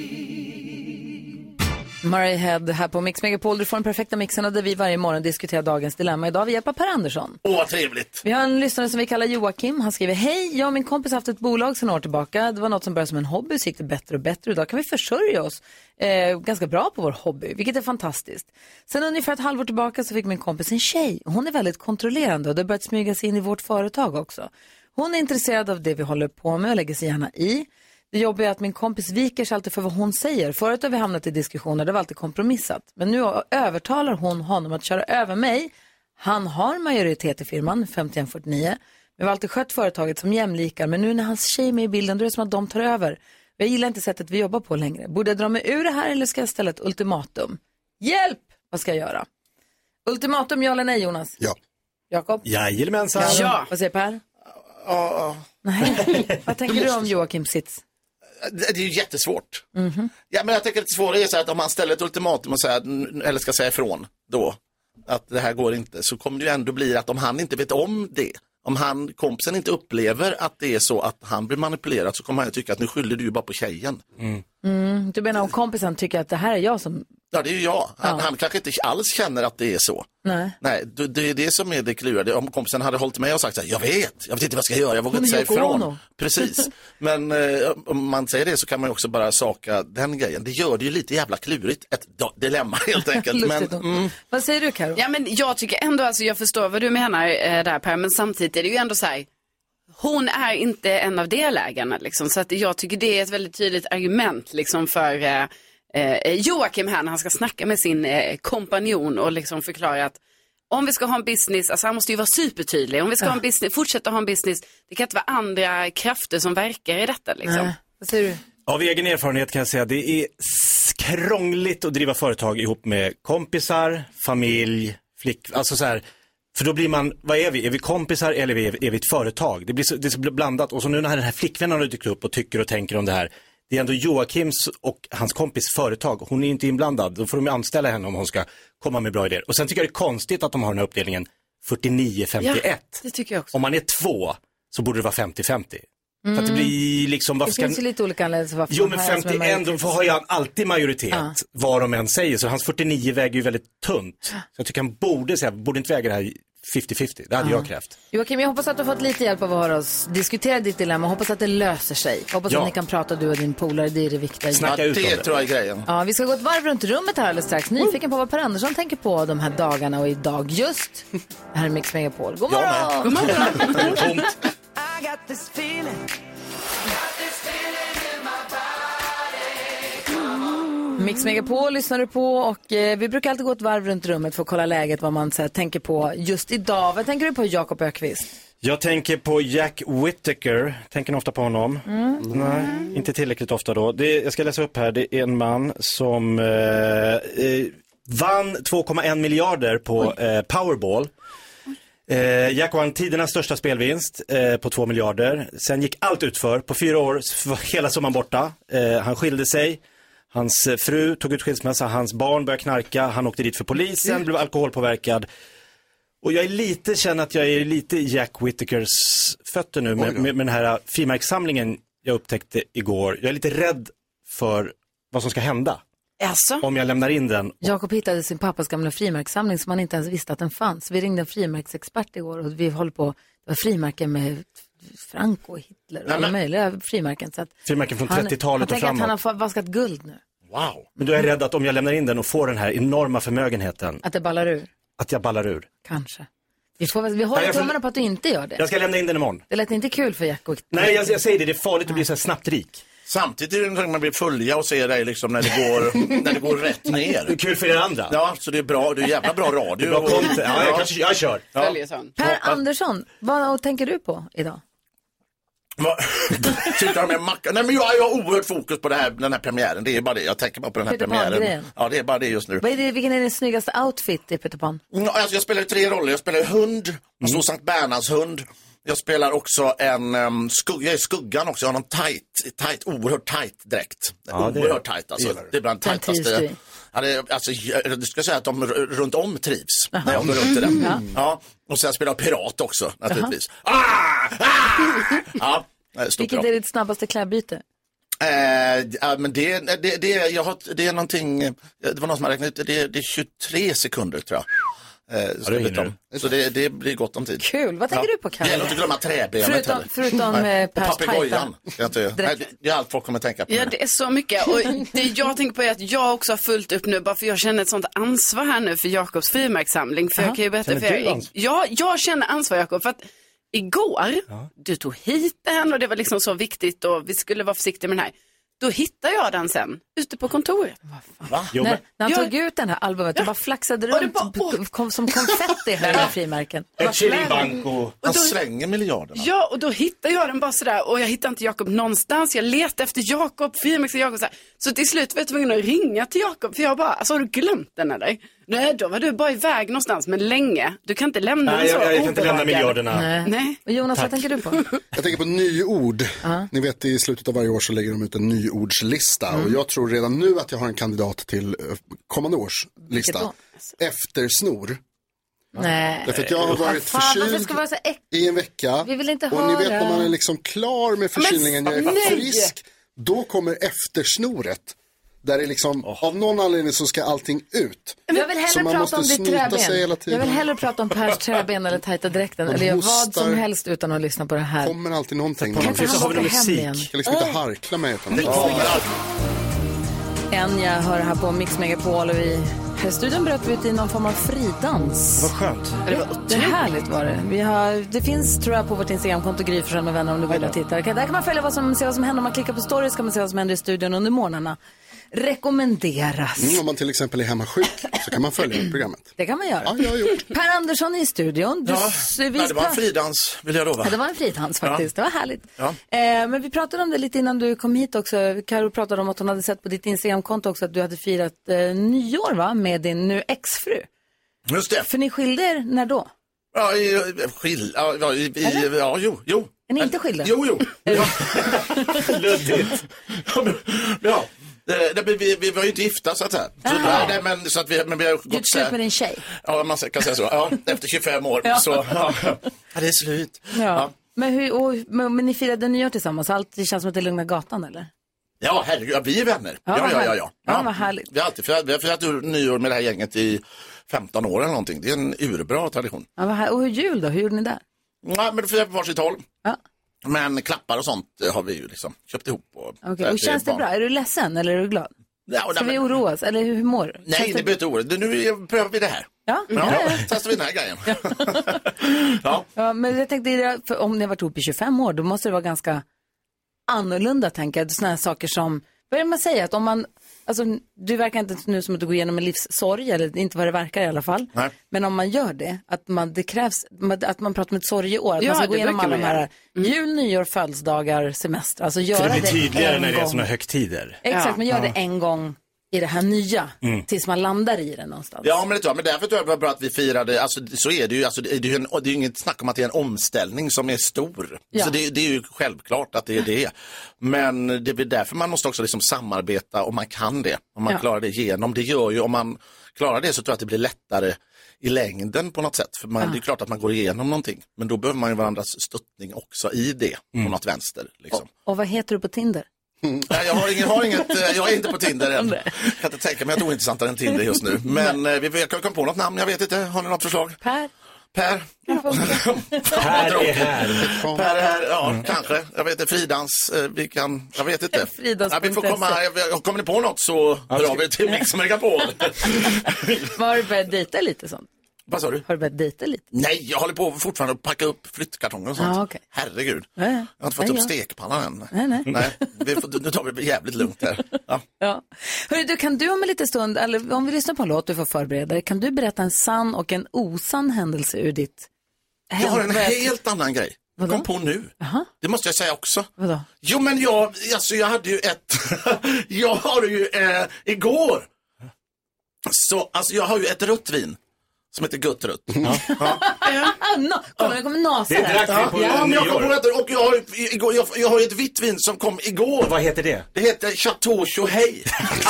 Murray Head här på Mix Megapol. Du får den perfekta mixen och där vi varje morgon diskuterar dagens dilemma. Idag vi hjälper Per Andersson. Vad trevligt. Vi har en lyssnare som vi kallar Joakim. Han skriver, hej, jag och min kompis har haft ett bolag sedan år tillbaka. Det var något som började som en hobby, så gick det bättre och bättre. Idag kan vi försörja oss ganska bra på vår hobby, vilket är fantastiskt. Sen ungefär ett halvår tillbaka så fick min kompis en tjej. Hon är väldigt kontrollerande och det har börjat smyga sig in i vårt företag också. Hon är intresserad av det vi håller på med och lägger sig gärna i. Det jobbiga är att min kompis viker sig alltid för vad hon säger. Förut har vi hamnat i diskussioner, det var alltid kompromissat. Men nu övertalar hon honom att köra över mig. Han har majoritet i firman, 51-49. Vi har alltid skött företaget som jämlikar. Men nu när hans tjej är med i bilden, då är det som att de tar över. Jag gillar inte sättet vi jobbar på längre. Borde jag dra mig ur det här eller ska jag ställa ett ultimatum? Hjälp! Vad ska jag göra? Ultimatum, ja eller nej, Jonas? Ja. Jakob? Jajamensan. Ja. Vad säger Per? Ja. Nej. Vad tänker du om Joakim sits? Det är ju jättesvårt. Ja, men jag tänker att det svåra är så att om man ställer ett ultimatum och säger, eller ska säga ifrån då, att det här går inte, så kommer det ju ändå bli att om han inte vet om det, Om kompisen inte upplever att det är så att han blir manipulerad, så kommer han tycka att nu skyller du ju bara på tjejen. Du menar om kompisen tycker att det här är jag som... Ja, det är ju jag. Han kanske inte alls känner att det är så. Nej, det är det som är det kluriga. Om kompisen hade hållit med och sagt så här, jag vet inte vad jag ska göra, jag vågar inte säga ifrån. Precis. Men om man säger det så kan man ju också bara saka den grejen. Det gör det ju lite jävla klurigt. Ett dilemma helt enkelt. Vad säger du, Karo? Ja, men jag tycker ändå, alltså jag förstår vad du menar där, Per, men samtidigt är det ju ändå så här, hon är inte en av delägarna liksom, så att jag tycker det är ett väldigt tydligt argument liksom för Joakim här när han ska snacka med sin kompanjon och liksom förklara att om vi ska ha en business, alltså han måste ju vara supertydlig, om vi ska ha en business, fortsätta ha en business, det kan inte vara andra krafter som verkar i detta liksom. Vad säger du? Av egen erfarenhet kan jag säga att det är krångligt att driva företag ihop med kompisar, familj, alltså så här. För då blir man, vad är vi? Är vi kompisar eller är vi ett företag? Det blir så blandat. Och så nu när den här flickvännen har dykt upp och tycker och tänker om det här. Det är ändå Joakims och hans kompis företag. Hon är inte inblandad. Då får de anställa henne om hon ska komma med bra idéer. Och sen tycker jag det är konstigt att de har den här uppdelningen 49-51. Ja, det tycker jag också. Om man är 2 så borde det vara 50-50. För att det blir liksom... Det finns ju lite olika anledningar varför. Jo, men 51, då har jag alltid majoritet. Vad de än säger. Så hans 49 väger ju väldigt tunt. Så jag tycker han borde inte väga det här 50-50. Det hade jag krävt. Joakim, jag hoppas att du har fått lite hjälp av att höra oss diskutera ditt dilemma. Hoppas att det löser sig. Hoppas att ni kan prata, du och din polare. Det är det viktiga. Snacka ut det tror jag är grejen. Ja, vi ska gå ett varv runt rummet här alldeles strax. Nyfiken på vad Per Andersson tänker på de här dagarna och idag just. Här är Mix Megapol. God morgon! God morgon! I got this feeling. Mix Megapol lyssnar du på och vi brukar alltid gå ett varv runt rummet för att kolla läget, vad man så här, tänker på just idag. Vad tänker du på, Jakob Ökvist? Jag tänker på Jack Whittaker. Tänker ni ofta på honom? Nej, inte tillräckligt ofta då. Jag ska läsa upp här. Det är en man som vann 2,1 miljarder på Powerball. Jack vann tidernas största spelvinst på 2 miljarder. Sen gick allt utför. På 4 år var hela summan borta. Han skilde sig. Hans fru tog ut skilsmässa. Hans barn började knarka. Han åkte dit för polisen. Blev alkoholpåverkad. Och jag känner att jag är lite Jack Whittakers fötter nu med den här frimärkssamlingen jag upptäckte igår. Jag är lite rädd för vad som ska hända. Alltså? Om jag lämnar in den. Jakob hittade sin pappas gamla frimärkssamling som man inte ens visste att den fanns. Vi ringde en frimärksexpert igår och vi håller på, det var frimärken med Franco och Hitler och alla möjliga frimärken. Så att frimärken från 30-talet och framåt. Han tänker att han har vaskat guld nu. Wow. Men då är jag rädd att om jag lämnar in den och får den här enorma förmögenheten. Att det ballar ur? Att jag ballar ur. Kanske. Vi håller tummarna på att du inte gör det. Jag ska lämna in den imorgon. Det lät inte kul för Jack och... Nej, jag säger det är farligt att bli så här snabbt rik. Samtidigt är det någonting man vill följa och se dig liksom när det går rätt ner. Det är kul för er andra. Ja, så det är bra, det är jävla bra radio. Bra content. Ja, jag kör. Ja. Per Andersson, vad tänker du på idag? Sitter med macka. Nej, men jag har oerhört fokus på den här premiären. Det är bara det jag tänker på den här premiären. Ja, det är bara det just nu. Vilken är din snyggaste outfit i Peter Pan? Alltså, jag spelar ju 3 roller. Jag spelar hund, alltså Sankt Bernhards hund. Jag spelar också jag är skuggan också. Jag har någon oerhört tight dräkt. Ja, oerhört tight alltså. Det är bland tajtaste. Ja, du ska säga att de runt om trivs när jag går runt i den. Ja. Och sen spelar jag pirat också naturligtvis. Ja, vilket är ditt snabbaste klädbyte? Men det är någonting. Det var någon som har räknat ut. Det är 23 sekunder tror jag. Så det blir gott om tid. Kul, vad tänker du på, Karin? Jag låter glömma träbenet förutom papegojan. Det är allt folk kommer tänka på. Ja, det är så mycket. Och det jag tänker på är att jag också har fullt upp nu, bara för jag känner ett sånt ansvar här nu för Jakobs frimärkssamling. För jag kan ju berätta för jag känner ansvar, Jakob, för att igår, du tog hit den och det var liksom så viktigt och vi skulle vara försiktiga med den här. Då hittar jag den sen ute på kontoret. Va? När han tog ut den här albumet och bara flaxade runt som konfetti här i frimärken. Ett chilibank och slänger miljarderna. Ja, och då hittar jag den bara sådär och jag hittar inte Jakob någonstans. Jag letar efter Jakob, frimärks Jakob så till slut var jag tvungen att ringa till Jakob för jag bara, alltså har du glömt den eller? Nej, då var du bara iväg någonstans, men länge. Du kan inte lämna den så. Jag kan inte lämna miljarderna. Nej. Och Jonas, vad tänker du på? Jag tänker på nyord. Ni vet, i slutet av varje år så lägger de ut en nyordslista. Och jag tror redan nu att jag har en kandidat till kommande års lista. Eftersnor. Nej. Därför att jag har varit förkyld i en vecka. Vi vill inte och höra. ni vet när man är liksom klar med förkylningen, jag är frisk. Då kommer eftersnoret. Där det liksom, av någon anledning så ska allting ut. Jag vill hellre prata om ditt träben. Jag vill hellre prata om Pers träben eller tajta dräkten. Eller jag vad som helst utan att lyssna på det här. Kommer alltid någonting. Kan inte ha musik. Jag kan liksom inte harkla mig. Jag hör här på Mix Megapol och vi här i studion bröt vi ut i någon form av fridans. Vad skönt. Det härligt var det. Det finns tror jag på vårt Instagramkonto Gry Forssell med vänner om du vill titta. Där kan man följa se vad som händer om man klickar på stories, kan man se vad som händer i studion under morgnarna. Rekommenderas. Om man till exempel är hemma sjuk så kan man följa programmet. Det kan man göra. Ja, jag har gjort. Per Andersson är i studion. Det var en fridans, vill jag lova. Ja, det var en fridans faktiskt. Ja. Det var härligt. Ja. Men vi pratade om det lite innan du kom hit också. Karo pratade om att hon hade sett på ditt Instagramkonto också att du hade firat nyår va? Med din nu exfru. Just det. För ni skilde er när då? Jo. Är ni inte skilda? Jo. Luddigt. Ja. Vi var ju inte gifta så att säga. Men vi har gått du slut med din tjej? Ja, man kan säga så. Ja, efter 25 år så det är slut. Ja. Men ni firade nyår tillsammans. Allt känns som att det är lugna gatan eller? Ja, herregud, vi är vänner. Ja. Vad härligt. Vi har firat nyår med det här gänget i 15 år eller någonting. Det är en urbra tradition. Ja, vad härligt. Och hur jul då? Hur gjorde ni där? Ja, men det firade på varsitt håll. Ja. Men klappar och sånt har vi ju liksom köpt ihop. Och känns det bra? Är du ledsen eller är du glad? Ska vi oroas? Eller hur mår du? Nej, det blir inte oroligt. Nu prövar vi det här. Ja. Testar vi den här grejen. Ja, men jag tänkte, för om ni har varit ihop i 25 år, då måste det vara ganska annorlunda, tänker jag. Såna här saker som, vad är det man säger? Att om man, alltså, du verkar inte nu som att du går igenom en livssorg, eller inte vad det verkar i alla fall. Nej. Men om man gör det, det krävs att man pratar om ett sorgeår. Att man ska gå igenom alla de här jul, nyår, födelsedagar, semester. Alltså göra det blir tydligare när det är gång. såna högtider. Exakt, men gör det en gång i det här nya tills man landar i det någonstans. Ja, men därför tror jag det var bra att vi firade, alltså så är det ju, alltså det är ju inget snack om att det är en omställning som är stor. Så det är ju självklart att det är det. Men det är därför man måste också liksom samarbeta om man kan det, om man klarar det igenom. Det gör ju, om man klarar det så tror jag att det blir lättare i längden på något sätt. För det är klart att man går igenom någonting, men då behöver man ju varandras stöttning också i det, på något vänster. Liksom. Och vad heter du på Tinder? Nej, jag är inte på Tinder än. Jag kan inte tänka mig att det är ointressantare än Tinder just nu. Men vi kan komma på något namn, jag vet inte. Har ni något förslag? Per. Per är här. Ja, kanske. Jag vet inte, fridans. Jag vet inte. Vi får komma här. Kommer ni på något så drar vi till Mix Megapol. Har du börjat dejta lite sånt? Vad sa du? Har du börjat dejta lite? Nej, jag håller på fortfarande att packa upp flyttkartonger och sånt. Okay. Herregud. Jag har inte fått upp stekpannan än. Nej. Nu tar vi det jävligt lugnt här. Ja. Hörru, kan du om en liten stund, eller om vi lyssnar på en låt du får förbereda, kan du berätta en sann och en osann händelse ur ditt Jag har en helt annan grej. Jag kom på nu. Det måste jag säga också. Vadå? Jo, men jag hade ju jag har ju igår. Så, alltså jag har ju ett rött vin. Som heter Guttrött. Det kommer nasa det drack vi på nyår. Och jag har ett vitt vin som kom igår. Vad heter det? Det heter Chateau Chauhay.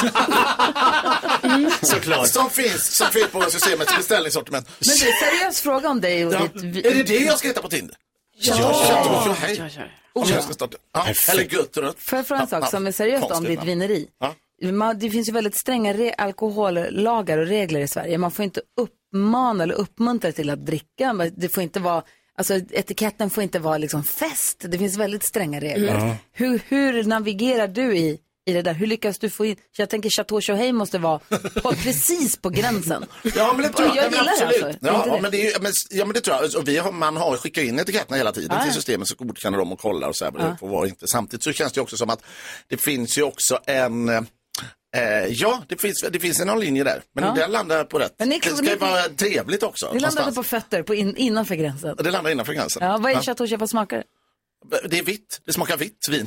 Såklart. Som finns på systemets beställningssortiment. Men det är en seriös fråga om dig. Och är det jag ska heta på Tinder? Chateau Chauhay. Eller Guttrött. Får jag fråga en sak som är seriöst om ditt vineri? Det finns ju väldigt stränga alkohollagar och regler i Sverige. Man får inte uppmana eller uppmuntra till att dricka. Det får inte vara, alltså etiketten får inte vara liksom fest. Det finns väldigt stränga regler. Hur navigerar du i det där? Hur lyckas du få in? Jag tänker Chateau Chauhay måste vara precis på gränsen. Ja, men det tror jag. Gillar absolut. Alltså. Men det tror jag. Och man har skickat in etiketterna hela tiden till systemet, så godkänner de och kollar och så här. Och var inte. Samtidigt så känns det också som att det finns ju också en det finns en linje där. Men det landar på rätt. Det ska ju vara trevligt också. Det landade på fötter, innanför gränsen. Det landar innanför gränsen. Ja, vad är Chateau Chauhay, vad smakar det? Det är vitt. Det smakar vitt vin.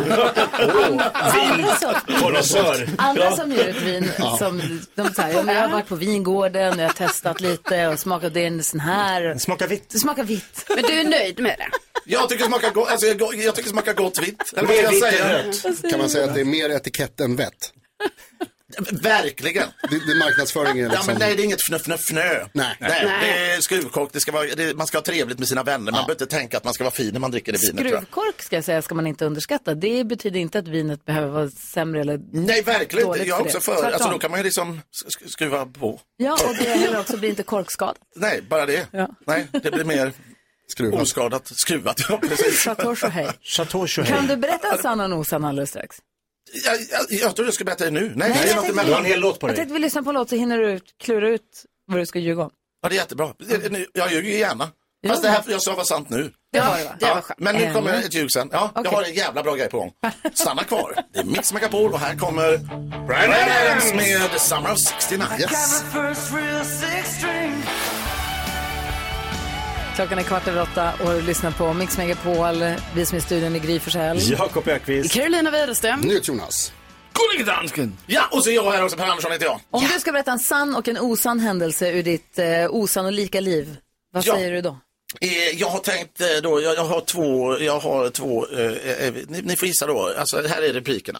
Andra som gör ett vin som de säger, jag har varit på vingården och jag har testat lite och smakat, det är en sån här. Det smakar vitt. Det smakar vitt. Men du är nöjd med det? Jag tycker det smakar gott vitt. Eller vad ska jag säga? Kan man säga att det är mer etikett än vett? Verkligen. Det är marknadsföring. Liksom... Ja, men nej, det är inget fnö. Nej. Det är skruvkork. Man ska ha trevligt med sina vänner. Man behöver inte tänka att man ska vara fin när man dricker det vinet. Skruvkork ska jag säga ska man inte underskatta. Det betyder inte att vinet behöver vara sämre eller nej, verkligen inte. Jag är också för. Alltså, då kan man ju liksom skruva på. Ja, och det heller också blir inte korkskadat. Nej, bara det. Ja. Nej, det blir mer oskadat, skruvat. Ja, precis. Chateau Chauhay. Kan du berätta sanna och osann alldeles strax? Jag tror jag ska berätta det nu. Nej, det är något emellan. En hel låt på dig. Jag tänkte vi lyssnar på en låt så hinner du klura ut vad du ska ljuga om. Ja, det är jättebra. Jag ljuger gärna. Fast det här jag sa var sant nu. Det var det, va? Ja, men nu kommer ett ljug sen. Ja, jag har en jävla bra grej på gång. Stanna kvar. Det är Mix Megapol och här kommer Bryan Adams med Summer of 69. Yes. Klockan är 7:15 och du lyssnar på Mix Megapol. Vi som är i studion i Gry Forssell. Jakob Öqvist. Carolina Widerström. Jonas. Dansken. Ja, och så jag här också, Per Andersson heter jag. Om du ska berätta en sann och en osann händelse ur ditt osannolika liv, vad säger du då? Jag har tänkt då, jag har två, ni får gissa då, alltså här är replikerna.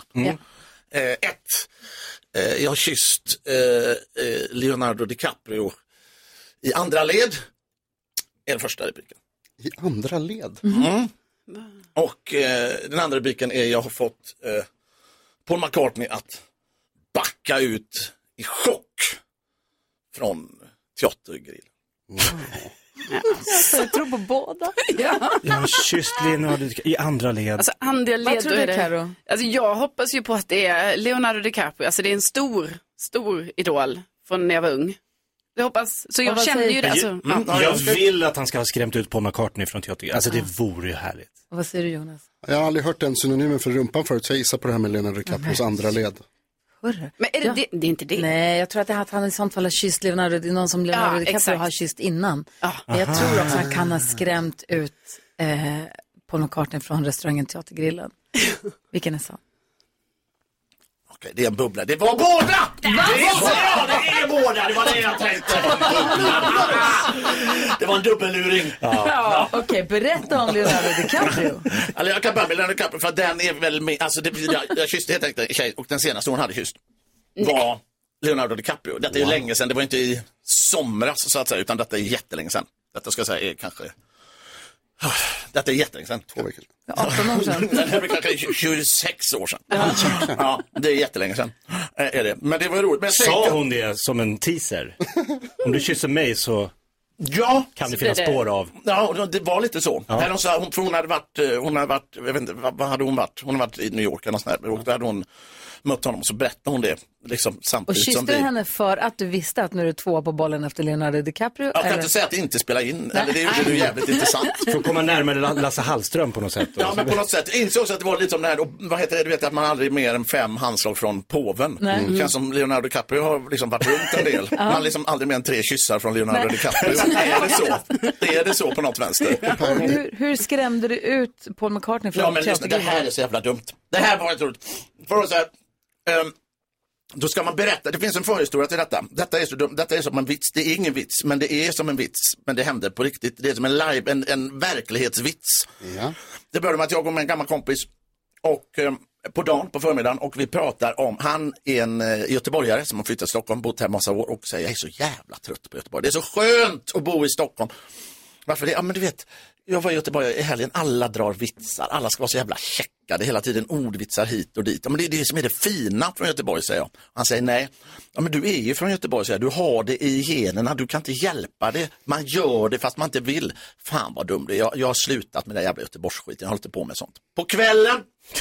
Jag har kysst Leonardo DiCaprio i andra led, är den första repliken. I andra led? Och den andra repliken är jag har fått Paul McCartney att backa ut i chock från Teatergrill. Wow. Jag tror på båda. Jag har kysst Leonardo i andra led. Alltså andra led. Vad tror du, Karo? Alltså jag hoppas ju på att det är Leonardo DiCaprio. Alltså det är en stor idol från när jag var ung. Jag hoppas, så jag kände ju det. Alltså, jag vill att han ska ha skrämt ut Paul McCartney från Teatergrill. Alltså det vore ju härligt. Och vad säger du, Jonas? Jag har aldrig hört den synonymen för rumpan förut, så jag gissar på det här med Leonardo DiCaprios andra led. Men är det är inte det? Nej, jag tror att det är att han i sånt fall har kysst Leonardo. Det är någon som Leonardo DiCaprio har kysst innan. Men jag tror också att han kan ha skrämt ut Paul McCartney från restaurangen Teatergrillen. Vilken är sann? Okej, det är en bubbla. Det var båda! Det är båda! Det var det jag tänkte. Det var en dubbelluring. Ja, okej, berätta om Leonardo DiCaprio. Alltså, jag kan börja med Leonardo DiCaprio för den är väl med, alltså jag kysste helt enkelt en tjej och den senaste hon hade kysst var Leonardo DiCaprio. Detta är ju länge sedan, det var inte i somras så att säga, utan detta är jättelänge sedan. Detta ska jag säga är kanske detta är jättelänge sedan. 2 veckor. 18 år sedan. Den här blir kanske 26 år sedan. Ja, det är jättelänge sedan. Är det. Men det var roligt. Men sa hon det som en teaser? Om du kysser mig så kan det finnas spår av. Ja, det var lite så. Ja. Hon sa, hon hade varit, jag vet inte, vad hade hon varit? Hon hade varit i New York eller något sånt där. Och då hade hon mött honom och så berättade hon det liksom samtidigt. Och kysste du henne för att du visste att nu är du 2 på bollen efter Leonardo DiCaprio? Jag kan inte säga att det inte spelar in. Eller det är ju jävligt intressant. För att komma närmare Lasse Hallström på något sätt. Ja, men på något sätt. Jag insåg också att det var lite som det här, och vad heter det, du vet att man aldrig mer än 5 handslag från påven. Det känns som Leonardo DiCaprio har liksom varit runt en del. Man har liksom aldrig mer än 3 kyssar från Leonardo DiCaprio. Är det så på något vänster? Hur skrämde du ut Paul McCartney från det här är så jävla dumt. Det här var inte roligt. För att säga, då ska man berätta, det finns en förhistoria till detta. Detta är så dumt, detta är som en vits. Det är ingen vits, men det är som en vits. Men det hände på riktigt. Det är som en live, en verklighetsvits. Ja. Det började med att jag går med en gammal kompis och på dagen, på förmiddagen, och vi pratar om, han är en göteborgare som har flyttat till Stockholm, bott här massa år och säger jag är så jävla trött på Göteborg. Det är så skönt att bo i Stockholm. Varför det? Ja, men du vet, jag var i Göteborg i helgen, alla drar vitsar, alla ska vara så jävla checkade hela tiden, ordvitsar hit och dit. Ja, men det är det som är det fina från Göteborg, säger jag. Han säger nej, ja, men du är ju från Göteborg, säger jag. Du har det i generna, du kan inte hjälpa det. Man gör det fast man inte vill. Fan vad dum det är. Jag har slutat med det jävla Göteborgsskit, jag håller inte på med sånt. På kvällen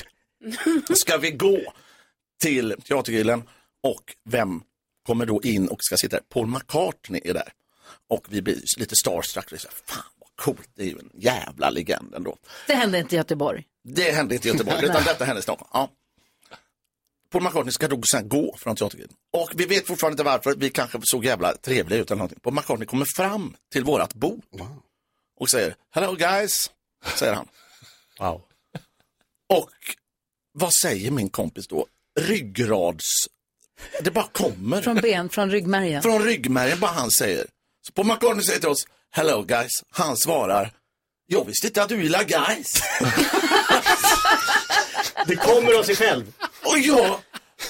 ska vi gå till Teatergrillen och vem kommer då in och ska sitta där? Paul McCartney är där. Och vi blir lite starstruck. Fan vad coolt, det är ju en jävla legend ändå. Det hände inte i Göteborg. Det hände inte i Göteborg, utan detta hände i Stockholm. Ja. Paul McCartney ska då sen gå från Teatergrillen. Och vi vet fortfarande inte varför, vi kanske såg jävla trevliga ut eller någonting. Paul McCartney kommer fram till vårat bord och säger hello guys, säger han. Wow. Och vad säger min kompis då? Ryggrads... Det bara kommer. Från ryggmärgen. Från ryggmärgen, bara han säger. Så Paul McCartney säger till oss, hello guys. Han svarar, jag visste inte att du gillar guys. Det kommer av sig själv. Och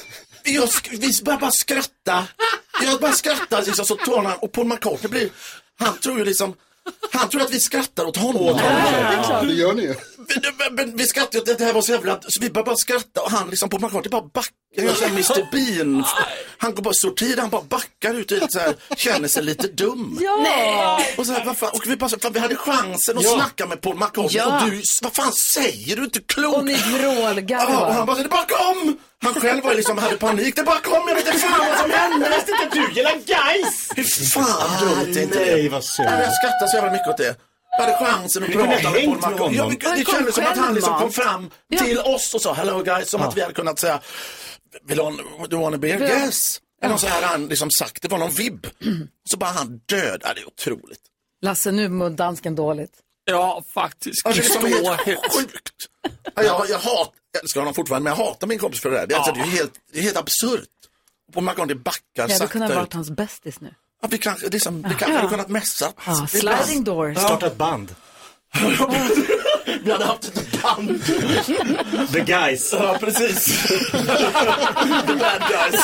Vi började bara skratta. Jag bara skrattade liksom, så tar han, och Paul McCartney blir, han tror att vi skrattar åt honom. Det gör ni ju. Men vi skrattade åt det här var så jävla, så vi bara skratta och han liksom, Paul McCartney bara backar. Jag säger Mr. Bean. Han går bara så tid, han bara backar ut och så här, känner sig lite dum. Nej. Och så här, vad fan, och vi hade chansen att snacka med Paul McCartney. Och du, vad fan säger du? Inte klokt. Och ni vrålgarvar. Och han bara, det bara kom! Han själv var liksom, hade panik. Det bara kom, jag vet inte fan vad som hände. Visst inte du gillar guys? Hur fan dumt inte det? Nej, vad synd. Jag skrattar så jävla mycket åt det. Jag hade chansen att prata med Paul McCartney. Ja, det kändes som att han liksom kom fram till oss och sa hello guys, som att vi hade kunnat säga du wanna be a guest? Eller någon så här han liksom sagt, det var någon vibb. Så bara han död, det är otroligt. Lasse, nu mår dansken dåligt. Ja, faktiskt. Det är helt sjukt. Jag älskar honom fortfarande, men jag hatar min kompis för det där. Det är helt absurt. På McCartney backar sakta ut. Ja, du kunde ha varit hans bästis nu. Ja, vi kanske hade kunnat mässa. Ja, sliding doors. Starta ett band. Vi hade haft ett band. The Guys. Ja, precis. The Bad Guys.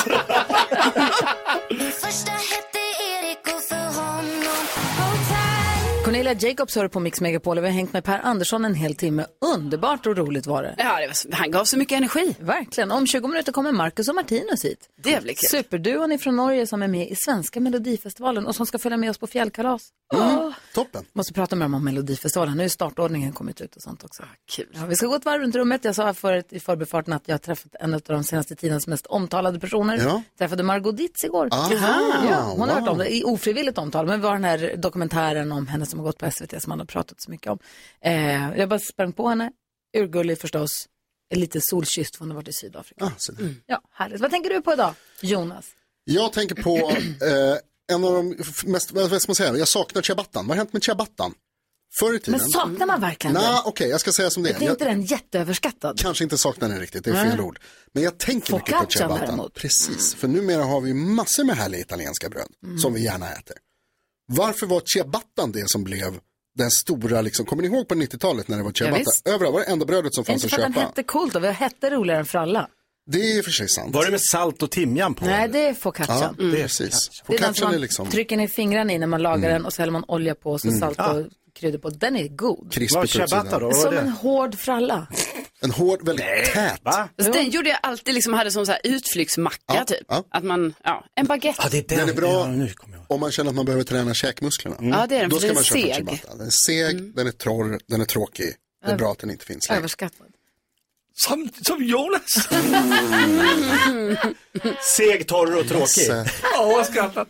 Första hette Erik och för honom Cornelia Jacobs hör på Mix Megapol. Vi har hängt med Per Andersson en hel timme. Underbart och roligt var det. Ja, han gav så mycket energi. Verkligen. Om 20 minuter kommer Marcus och Martinus hit. Det blir kul. Superduon från Norge som är med i Svenska Melodifestivalen och som ska följa med oss på fjällkalas. Toppen. Måste prata med dem om Melodifestivalen. Nu är startordningen kommit ut och sånt också. Kul. Ja, vi ska gå ett varv runt rummet. Jag sa i förbifarten att jag har träffat en av de senaste tidens mest omtalade personer. Ja. Träffade Margot Dietz igår. Hon har varit om det i ofrivilligt omtal. Men var den här dokumentären om henne som har gått på SVT som man har pratat så mycket om. Jag bara sprang på henne. Urgullig förstås. Lite solkysst för hon har varit i Sydafrika. Ja, härligt. Vad tänker du på idag, Jonas? Jag tänker på en av de mest, vad ska man säga, jag saknar ciabattan. Vad har hänt med ciabattan? Förr i tiden. Men saknar man verkligen den? den? Okej, jag ska säga som det är. Är inte den jätteöverskattad? Kanske inte saknar den riktigt, det är fel ord. Men jag tänker mycket på ciabattan. Däremot. Precis, för numera har vi massor med härliga italienska bröd som vi gärna äter. Varför var ciabattan det som blev den stora, liksom, kommer ni ihåg på 90-talet när det var ciabatta? Överallt var det enda brödet som fanns att köpa. Den hette coolt och vi hette roligare än för alla. Det är för sig sant. Var det med salt och timjan på? Nej, det är focaccian. Ja, det är precis. Det är den som man liksom trycker ner fingrarna i när man lagar den och så häller man olja på och så salt och kryddor på. Den är god. Vad ciabatta då? Som en hård fralla. En hård, väldigt tät. Alltså, den gjorde jag alltid liksom hade som så här utflyktsmacka typ. Att man, en baguette. Den är bra om man känner att man behöver träna käkmusklorna. Ja, det är den, då för ska den är man köpa seg. ciabatta. Den är seg, den är torr, den är tråkig. Det är bra att den inte finns längre. Överskattad. Som Jonas. Seg, torr och tråkig. Överskattad.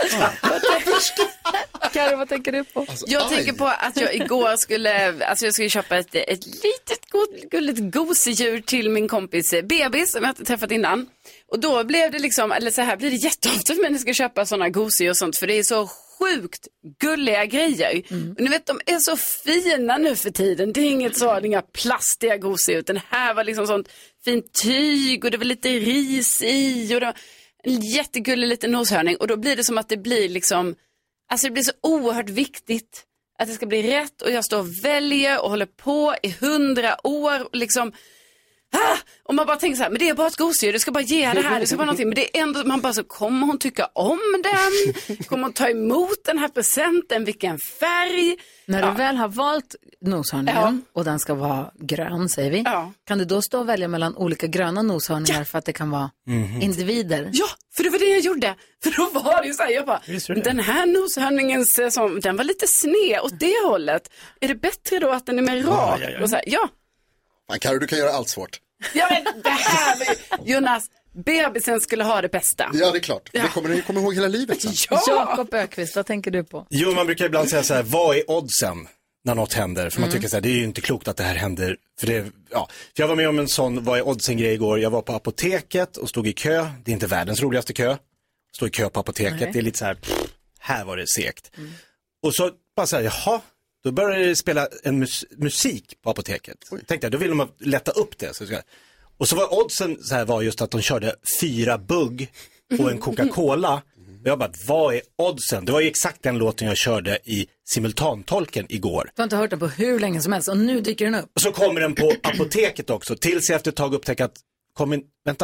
Karo, vad tänker du på? Jag tänker på att jag igår skulle köpa ett litet gulligt gosedjur till min kompis bebis som jag inte träffat innan. Och då blev det liksom, eller så här blir det jätteofta för mig när jag ska köpa sådana gosedjur och sånt, för det är så sjukt gulliga grejer. Och ni vet, de är så fina nu för tiden. Det är inget så, inga plastiga gosedjur, utan här var liksom sånt fint tyg och det var lite ris i och det var en jättegullig liten noshörning. Och då blir det som att det blir liksom, alltså det blir så oerhört viktigt att det ska bli rätt, och jag står och väljer och håller på i 100 år och liksom och man bara tänker så här, men det är bara ett gosedjur, det ska bara ge det här, det ska vara någonting, men det är ändå, man bara så, kommer hon tycka om den? Kommer hon ta emot den här presenten? Vilken färg? När du väl har valt noshörningen och den ska vara grön, säger vi, kan du då stå och välja mellan olika gröna noshörningar för att det kan vara individer? Ja, för det var det jag gjorde. För då var det ju så här, jag bara, den här noshörningens, den var lite sned åt det hållet. Är det bättre då att den är mer rak? Och så här, Man, Karo, du kan göra allt svårt. Ja, men det här, Jonas, bebisen skulle ha det bästa. Ja, det är klart. Det kommer ni komma ihåg hela livet sen. Jakob Ökvist, vad tänker du på? Jo, man brukar ibland säga så här, vad är oddsen när något händer? För man tycker så här, det är ju inte klokt att det här händer. För det, för jag var med om en sån, vad är oddsen-grej igår. Jag var på apoteket och stod i kö. Det är inte världens roligaste kö. Stod i kö på apoteket. Det är lite så här, här var det segt. Och så bara så här, jaha. Då började det spela en musik på apoteket. Tänkte jag, då vill de lätta upp det. Och så var oddsen så här, var just att de körde 4 bugg och en Coca-Cola. Och jag bara, vad är oddsen? Det var ju exakt den låten jag körde i simultantolken igår. Du har inte hört den på hur länge som helst och nu dyker den upp. Och så kommer den på apoteket också. Tills jag efter ett tag upptäcker att,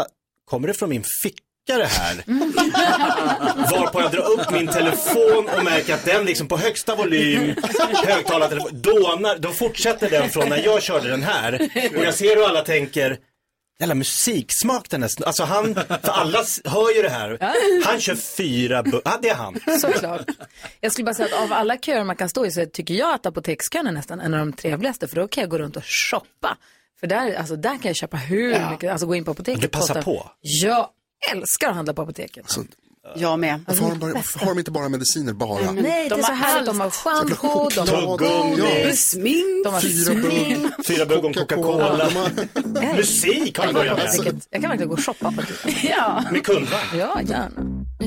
kommer det från min ficka det här? Varpå jag drar upp min telefon och märker att den liksom på högsta volym, högtalartelefon, då fortsätter den från när jag körde den här. Och jag ser hur alla tänker, jävla musiksmak den nästan. Alltså för alla hör ju det här. Han kör 4 det är han. Såklart. Jag skulle bara säga att av alla köer man kan stå i så tycker jag att apotekskön är nästan en av de trevligaste. För då kan jag gå runt och shoppa. För där kan jag köpa hur mycket, alltså gå in på apoteket. Du passar på. Jag älskar att handla på apoteket. Alltså, jag med. Har de inte bara mediciner bara? Nej, det är så här. De har shampoo, de har smink, de har smink. 4 bugg om Coca-Cola. Musik har jag börjat med. Jag kan verkligen gå och shoppa på det. Ja. Med kundvagn. Ja, gärna.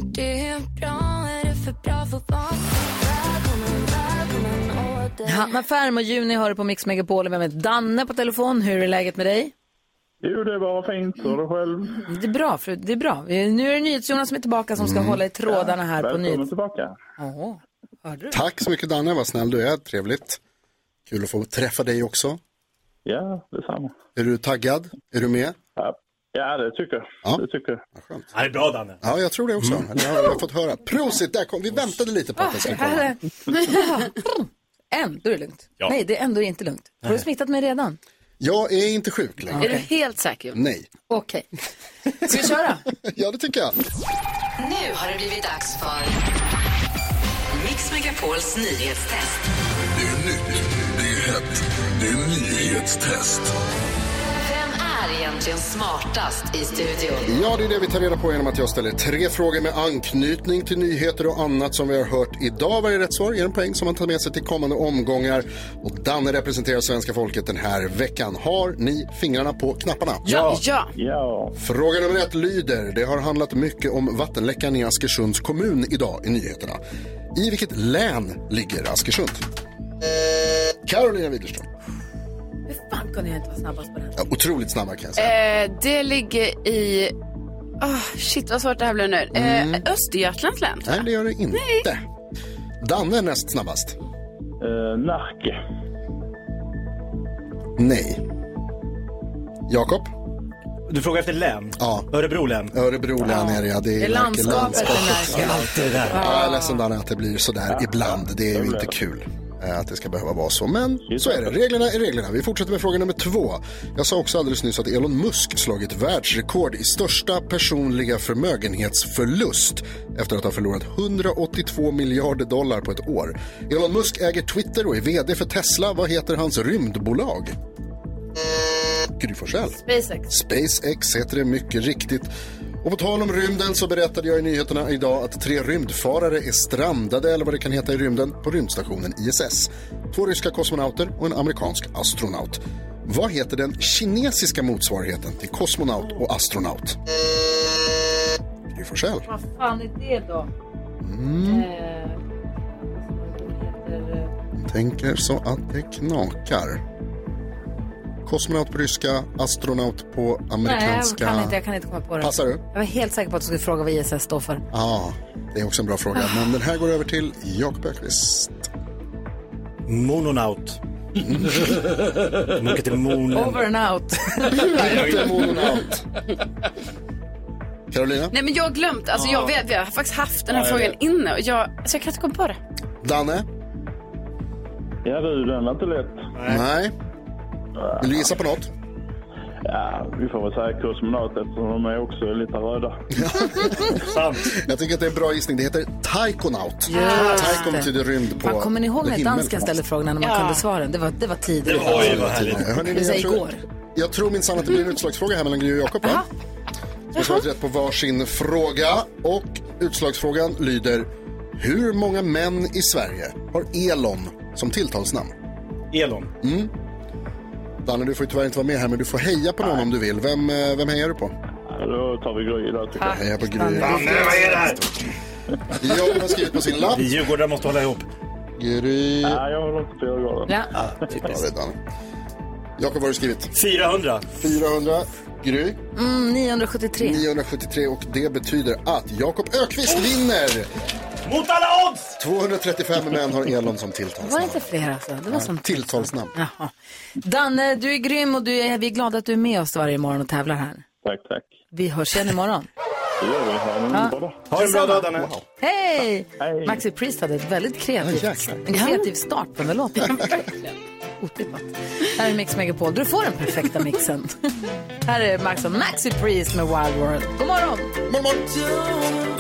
Hanna Färm och Juni hör på Mix Megapol. Vem är Danne på telefon? Hur är läget med dig? Jo, det var fint. Så det själv. Det är bra, det är bra. Nu är det NyhetsJonas som är tillbaka som ska hålla i trådarna här på Välkommen tillbaka. Hörde du? Tack så mycket Danne, vad snäll du är. Trevligt. Kul att få träffa dig också. Ja, detsamma. Är du taggad? Är du med? Ja, det tycker jag. Ja. Det tycker jag. Ja, skönt. Det är bra, Danne. Ja, jag tror det också. Jag har fått höra. Prosit, där kom. Vi väntade lite på att det skulle komma. Då är det lugnt. Ja. Nej, det är ändå inte lugnt. Har du smittat mig redan? Jag är inte sjuk längre. Är du helt säker? Nej. Okej. Ska vi köra? Ja, det tycker jag. Nu har det blivit dags för Mix Megapols nyhetstest. Det är nytt, det är hett, det är nyhetstest. Vem är egentligen smartast i studion? Ja, det är det vi tar reda på genom att jag ställer 3 frågor med anknytning till nyheter och annat som vi har hört idag. Varje rätt svar ger en poäng som man tar med sig till kommande omgångar. Och Danne representerar svenska folket den här veckan. Har ni fingrarna på knapparna? Ja. Fråga nummer 1 lyder: det har handlat mycket om vattenläckan i Askersunds kommun idag i nyheterna. I vilket län ligger Askersund? Carolina Widerström. Hur fan kunde jag inte vara snabbast på den? Ja, otroligt snabba kan jag säga. Det ligger i... shit, vad svårt det här blev nu. Östergötlands län. Nej, det gör det inte. Nej. Danne är näst snabbast. Närke. Nej. Jakob? Du frågar efter län? Ja. Örebro län? Örebro län är det, ja. Det är landskapet. Allt det där. Jag är ledsen Danne att det blir sådär ibland. Det är ju inte kul att det ska behöva vara så. Men så är det. Reglerna är reglerna. Vi fortsätter med fråga nummer 2. Jag sa också alldeles nyss att Elon Musk slagit världsrekord i största personliga förmögenhetsförlust efter att ha förlorat $182 miljarder på ett år. Elon Musk äger Twitter och är vd för Tesla. Vad heter hans rymdbolag? Gry Forssell. SpaceX heter det mycket riktigt. Och på tal om rymden så berättade jag i nyheterna idag att 3 rymdfarare är strandade, eller vad det kan heta i rymden, på rymdstationen ISS. 2 ryska kosmonauter och en amerikansk astronaut. Vad heter den kinesiska motsvarigheten till kosmonaut och astronaut? Gry Forssell. Vad fan är det då? Tänker så att det knakar. Kosmonaut på ryska, astronaut på amerikanska. Nej, jag kan inte komma på det. Passar du? Jag var helt säker på att du skulle fråga vad ISS står för. Ja, det är också en bra fråga. Men den här går över till Jakob Öqvist. Mononaut. Over and out. Inte mononaut. Carolina? Nej, men jag har glömt. Alltså, jag vet, vi har faktiskt haft den här frågan inne. Och jag kan inte komma på det. Danne? Ja, den är inte lätt. Nej. Vill du gissa på något? Ja, vi får väl säga kosmonaut eftersom de är också lite röda. Sant. Jag tycker att det är en bra gissning. Det heter taikonaut. Taikon betyder rymd på. Man kommer ni ihåg när dansken ställde frågorna när man kunde svaren? Det var tidigt. Det var härligt. Jag tror minsann att det blir en utslagsfråga här mellan Gry och Jakob. Vi har svarat rätt på varsin fråga. Och utslagsfrågan lyder: hur många män i Sverige har Elon som tilltalsnamn? Elon? Danne, du får ju tyvärr inte vara med här, men du får heja på någon om du vill. Vem hejar du på? Då tar vi Gry då, tycker jag. Heja på Gry. Danne, vad är det här? Jakob har skrivit på sin lapp. Djurgårdar måste hålla ihop. Gry. Ja, jag håller inte på Djurgården. Ja, typiskt. Ja, det är Danne. Jakob, vad har du skrivit? 400. 400. Gry? 973. 973, och det betyder att Jakob Öqvist vinner. Mot alla odds! 235 män har Elon som tilltalsnamn. Var det inte fler alltså? Det var som tilltalsnamn. Jaha. Danne, du är grym och vi är glada att du är med oss varje morgon och tävlar här. Tack. vi hörs igen imorgon. Det gör vi. Ha en bra dag, Danne. Wow. Hej! Maxi Priest hade ett väldigt kreativ start på den här låten. Otippat. Här är Mix Megapol. Du får den perfekta mixen. Här är Maxi Priest med Wild World. God morgon! God morgon!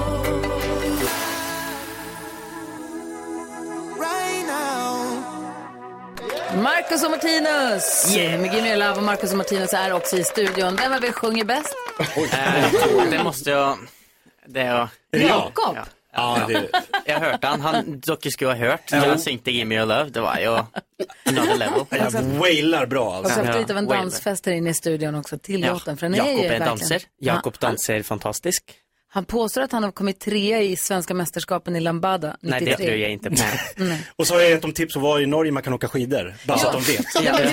Marcus och Martinus! Med Gimme Love och Marcus och Martinus är också i studion. Vem av er sjunger bäst? Det måste jag... Det är Jakob? Ja, jag har hört han dock skulle ha hört när han syngde Gimme Love. Det var ju another level. Jag wailar bra alltså. Och så lite av en dansfest här inne i studion också till låten. För den är ju verkligen... Jakob danser fantastisk. Han påstår att han har kommit 3 i svenska mästerskapen i Lambada 93. Nej, det tror jag inte på. Och så har jag gett dem tips om var i Norge man kan åka skidor. Bara så att de vet.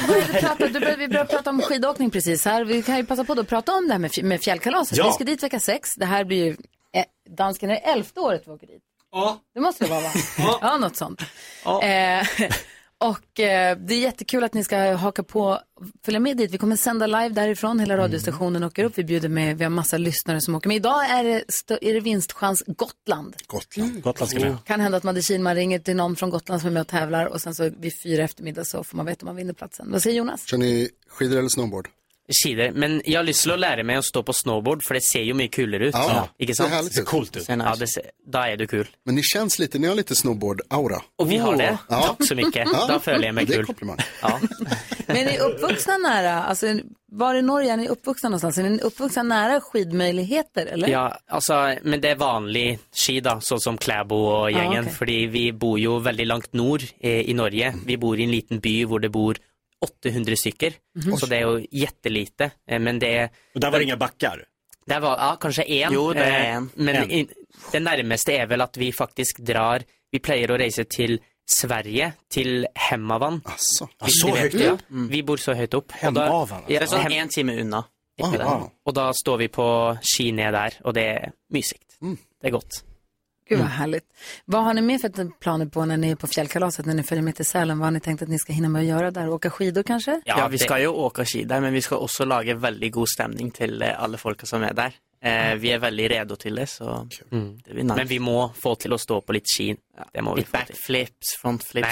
Vi började prata om skidåkning precis här. Vi kan ju passa på att prata om det här med fjällkalaset. Vi ska dit vecka 6. Det här blir ju dansken är 11:e året vi åker dit. Ja. Det måste det vara, va? Ja, något sånt. Ja. Och det är jättekul att ni ska haka på, följa med dit. Vi kommer sända live därifrån, hela radiostationen åker upp. Vi har massa lyssnare som åker med. Idag är det vinstchans Gotland. Gotland ska det. Kan hända att man ringer till någon från Gotland som är med och tävlar. Och sen så vid 4 eftermiddag så får man veta om man vinner platsen. Vad säger Jonas? Kör ni skidor eller snowboard? Skidor, men jag har lust till att lära mig att stå på snowboard för det ser ju mycket kulare ut. Ja, inte sant? Det ser coolt ut. Ja, då är du kul. Men ni känns lite, ni har lite snowboard-aura. Och vi har det. Ja. Tack så mycket. Då följer jag mig kul. Det är komplimang. Ja. Men är ni uppvuxna nära, alltså var i Norge är ni uppvuxna någonstans? Är ni uppvuxna nära skidmöjligheter, eller? Ja, alltså, men det är vanlig skida, så som Kläbo och gängen. Okay. För vi bor ju väldigt långt nord i Norge. Vi bor i en liten by där det bor 800 stycken. Så det är ju jättelite. Men det... Och där var det inga backar? Det var kanske en. Jo, det är en. Men det närmaste är väl att vi faktiskt vi plejer att resa till Sverige, till Hemavan. Asså. Så högt upp? Vi bor så högt upp. Hemavan? Det är så 1 timme undan. Och då står vi på ski ner där och det är mysigt. Det är gott. Gud vad härligt. Vad har ni med för planer på när ni är på fjällkalaset, när ni följer med till Sälen? Vad har ni tänkt att ni ska hinna med att göra där? Åka skidor kanske? Ja, vi ska ju åka skidor, men vi ska också laga väldigt god stämning till alla folk som är där. Vi är väldigt redo till det, så det blir nice. Men vi må få till att stå på lite ski. Det må vi få till. Backflips, frontflips.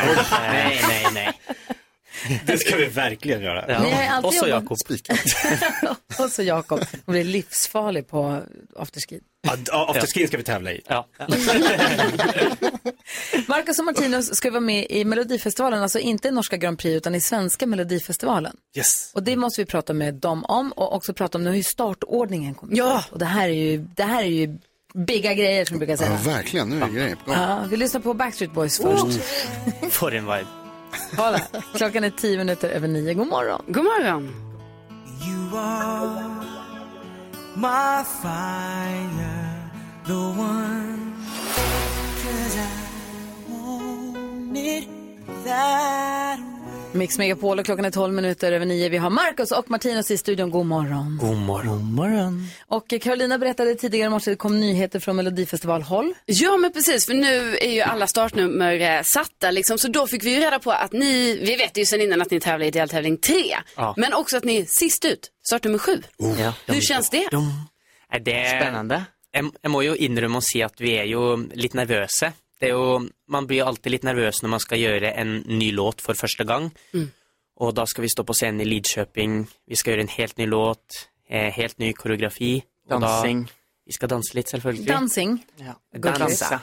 Nej. Det ska vi verkligen göra. Ja. Och så Jakob. Och så Jakob. Hon blir livsfarlig på afterski. Afterskin ska vi tävla i. Ja. Marcus och Martinus ska vara med i Melodifestivalen, alltså inte i norska Grand Prix utan i svenska Melodifestivalen. Yes. Och det måste vi prata med dem om och också prata om hur startordningen kommer. Ja. Och det här är ju bigga grejer som vi brukar säga. Ja, verkligen. Nu är det grejer. Ja, vi lyssnar på Backstreet Boys först. För en vibe. Kolla, klockan är 10:10. God morgon. God morgon. You are my fire, the one, 'cause I want it that way. Mix Megapol och klockan är 12:09. Vi har Marcus och Martinus i studion. God morgon. God morgon. Och Carolina berättade tidigare i morse att det kom nyheter från Melodifestivalhåll. Ja, men precis, för nu är ju alla startnummer satta liksom, så då fick vi ju reda på att vi vet ju sedan innan att ni tävlar i deltävling 3, men också att ni är sist ut, startnummer 7. Hur känns det? Det är spännande. Jag må ju inrymma och säga att vi är ju lite nervösa. Det är ju, man blir ju alltid lite nervös när man ska göra en ny låt för första gång. Och då ska vi stå på scenen i Lidköping. Vi ska göra en helt ny låt, helt ny koreografi. Dansing. Vi ska dansa lite selvfølgelig. Dansing? Ja. Dansa.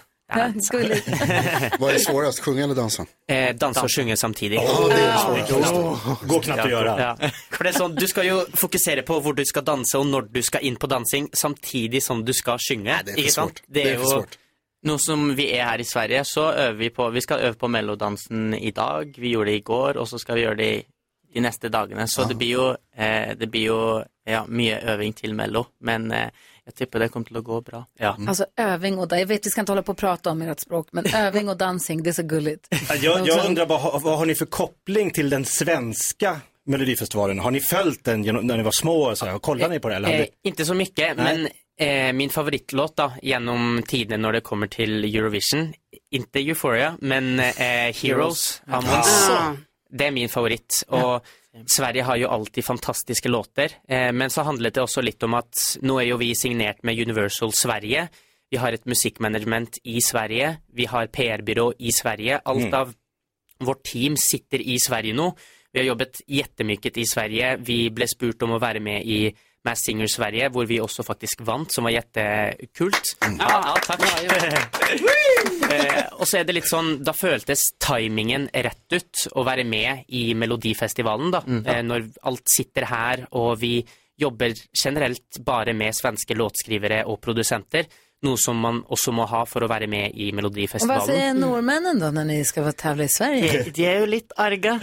Vad är svårast, sjunga eller dansa? Dansa och sjunga samtidigt. Det är svårt. Går knappt att göra. Ja. För det är så, du ska ju fokusera på var du ska dansa och när du ska in på dansing samtidigt som du ska sjunga. Det är för svårt. Det är för svårt. Nu som vi är här i Sverige så vi ska öva på mellodansen idag. Vi gjorde det igår och så ska vi göra det de nästa dagarna. Så det blir ju mycket övning till mello. Men jag tycker det kommer till att gå bra. Ja. Alltså övning och jag vet vi ska inte hålla på och prata om ert språk, men övning och dansing, det är så gulligt. Jag undrar vad har ni för koppling till den svenska Melodifestivalen? Har ni följt den när ni var små och så här, och kollade ni på det? Eller? Inte så mycket, men min favoritlåt då, genom tiden när det kommer till Eurovision, inte Euphoria, men Heroes. Det är min favorit. Och Sverige har ju alltid fantastiska låtar, men så handlar det också lite om att nu är ju vi signerat med Universal Sverige. Vi har ett musikmanagement i Sverige, vi har PR-byrå i Sverige. Allt av vårt team sitter i Sverige nu. Vi har jobbat jättemycket i Sverige. Vi blev spurt om att vara med i Masked Singer Sverige, hvor vi också faktiskt vann, som var jättekult. Ja, tack. Och så är det lite sån, då føltes timingen rätt ut att vara med i Melodifestivalen då. När allt sitter här och vi jobbar generellt bara med svenska låtskrivare och producenter. Något som man också må ha för att vara med i Melodifestivalen. Och vad säger norrmännen då när ni ska vara tävla i Sverige? De är ju lite arga.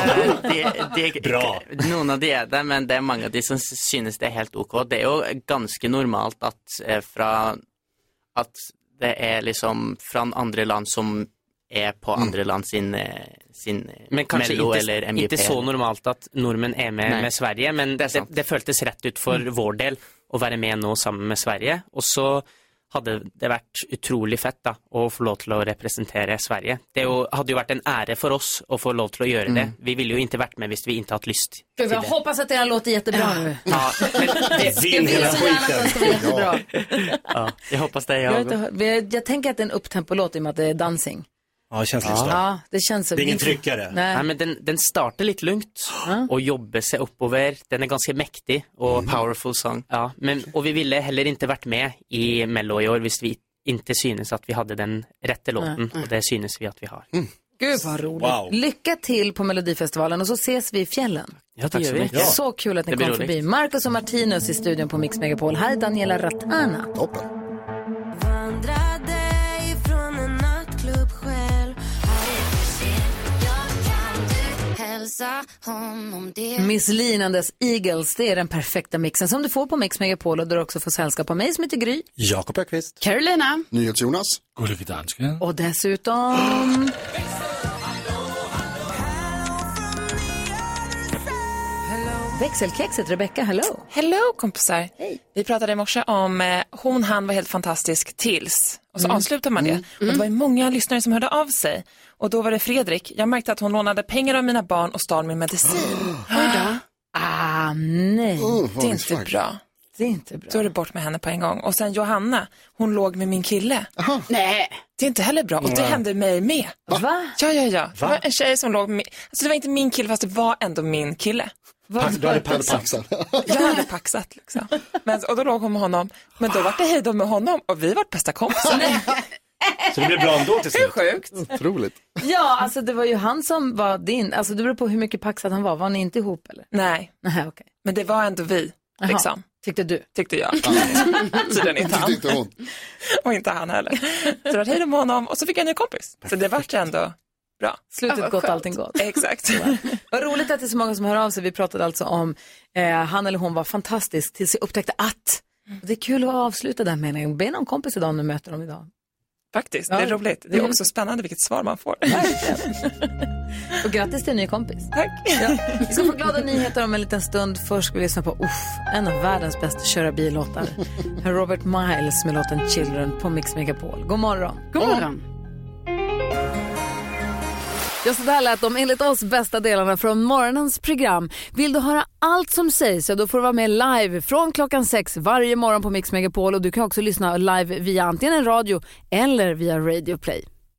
Bra. Någon av de är det, men det är många av de som synes det är helt ok. Det är ju ganska normalt att det är liksom från andra land som är på andra land sin men kanske Mello inte, eller MGP. Inte så normalt att normen är med Sverige, men det føltes rätt ut för vår del att vara med nu sammen med Sverige. Och så hade det varit otroligt fett då, att få lov till att representera Sverige. Det hade ju varit en ära för oss att få lov till att göra det. Vi ville ju inte varit med hvis vi inte haft lust till det. Jag hoppas att det låter jättebra nu. Ja, men det vill så gärna att det ska bli jättebra. Ja, jag hoppas det. Jag tänker att det är en upptempo-låt i och med att det är dansing. Ja, känsligt. Ja, det känns så. Det är ingen tryckare. Nej, men den startar lite lugnt och jobbar sig uppöver. Den är ganska mäktig och powerful song. Ja, och vi ville heller inte varit med i Mello i år hvis vi inte synes att vi hade den rätta låten. Och det synes vi att vi har. Gud vad roligt. Wow. Lycka till på Melodifestivalen och så ses vi i fjällen. Ja, det gör vi. Ja. Så kul att ni kom förbi. Marcus och Martinus i studion på Mix Megapol. Här är Daniela Ratana. Toppen. Miss Linandes Eagles, det är den perfekta mixen som du får på Mix Megapol och du också får sällskap på mig som heter Gry. Jakob Ekqvist. Carolina. NyhetsJonas. Gullige dansken. Och dessutom... Växelkexet, Rebecca, hello. Hello kompisar. Hej. Vi pratade i morse om han var helt fantastisk tills. Och så avslutar man det. Och det var ju många lyssnare som hörde av sig. Och då var det Fredrik. Jag märkte att hon lånade pengar av mina barn och stal min medicin. Hörda? Nej. Det är inte bra. Det är inte bra. Då är det bort med henne på en gång. Och sen Johanna, hon låg med min kille. Aha. Nej. Det är inte heller bra. Och det hände mig med. Va? Ja. Det var en tjej som låg med... Alltså det var inte min kille fast det var ändå min kille. Du hade paxat. Jag hade paxat liksom. Och då låg hon med honom. Men då var det hejdå med honom och vi var bästa kompisar. Så det blev bra ändå till slut. Hur sjukt. Otroligt. Ja, alltså det var ju han som var din. Alltså det beror på hur mycket paxat han var. Var ni inte ihop eller? Nej. Nej, okej. Men det var ändå vi. Liksom. Tyckte du? Tyckte jag. Tydligen inte han. Tyckte hon. Och inte han heller. Så det var hejdå med honom och så fick jag en ny kompis. Så det var ändå... bra. Slutet gott, allting gott. Exakt. Vad roligt att det är så många som hör av sig. Vi pratade alltså om han eller hon var fantastisk tills jag upptäckte att. Och det är kul att avsluta den meningen. Be någon kompis idag om du möter dem idag. Faktiskt, det är roligt. Det är också spännande vilket svar man får. Och grattis till en ny kompis. Tack. Ja. Vi ska få glada nyheter om en liten stund. Först ska vi lyssna på en av världens bästa köra bil-låtar. Robert Miles med låten Children på Mix Megapol. God morgon. God morgon. Ja, så där lät de enligt oss bästa delarna från morgonens program. Vill du höra allt som sägs så då får du vara med live från 6 varje morgon på Mix Megapol. Och du kan också lyssna live via antingen en radio eller via Radio Play.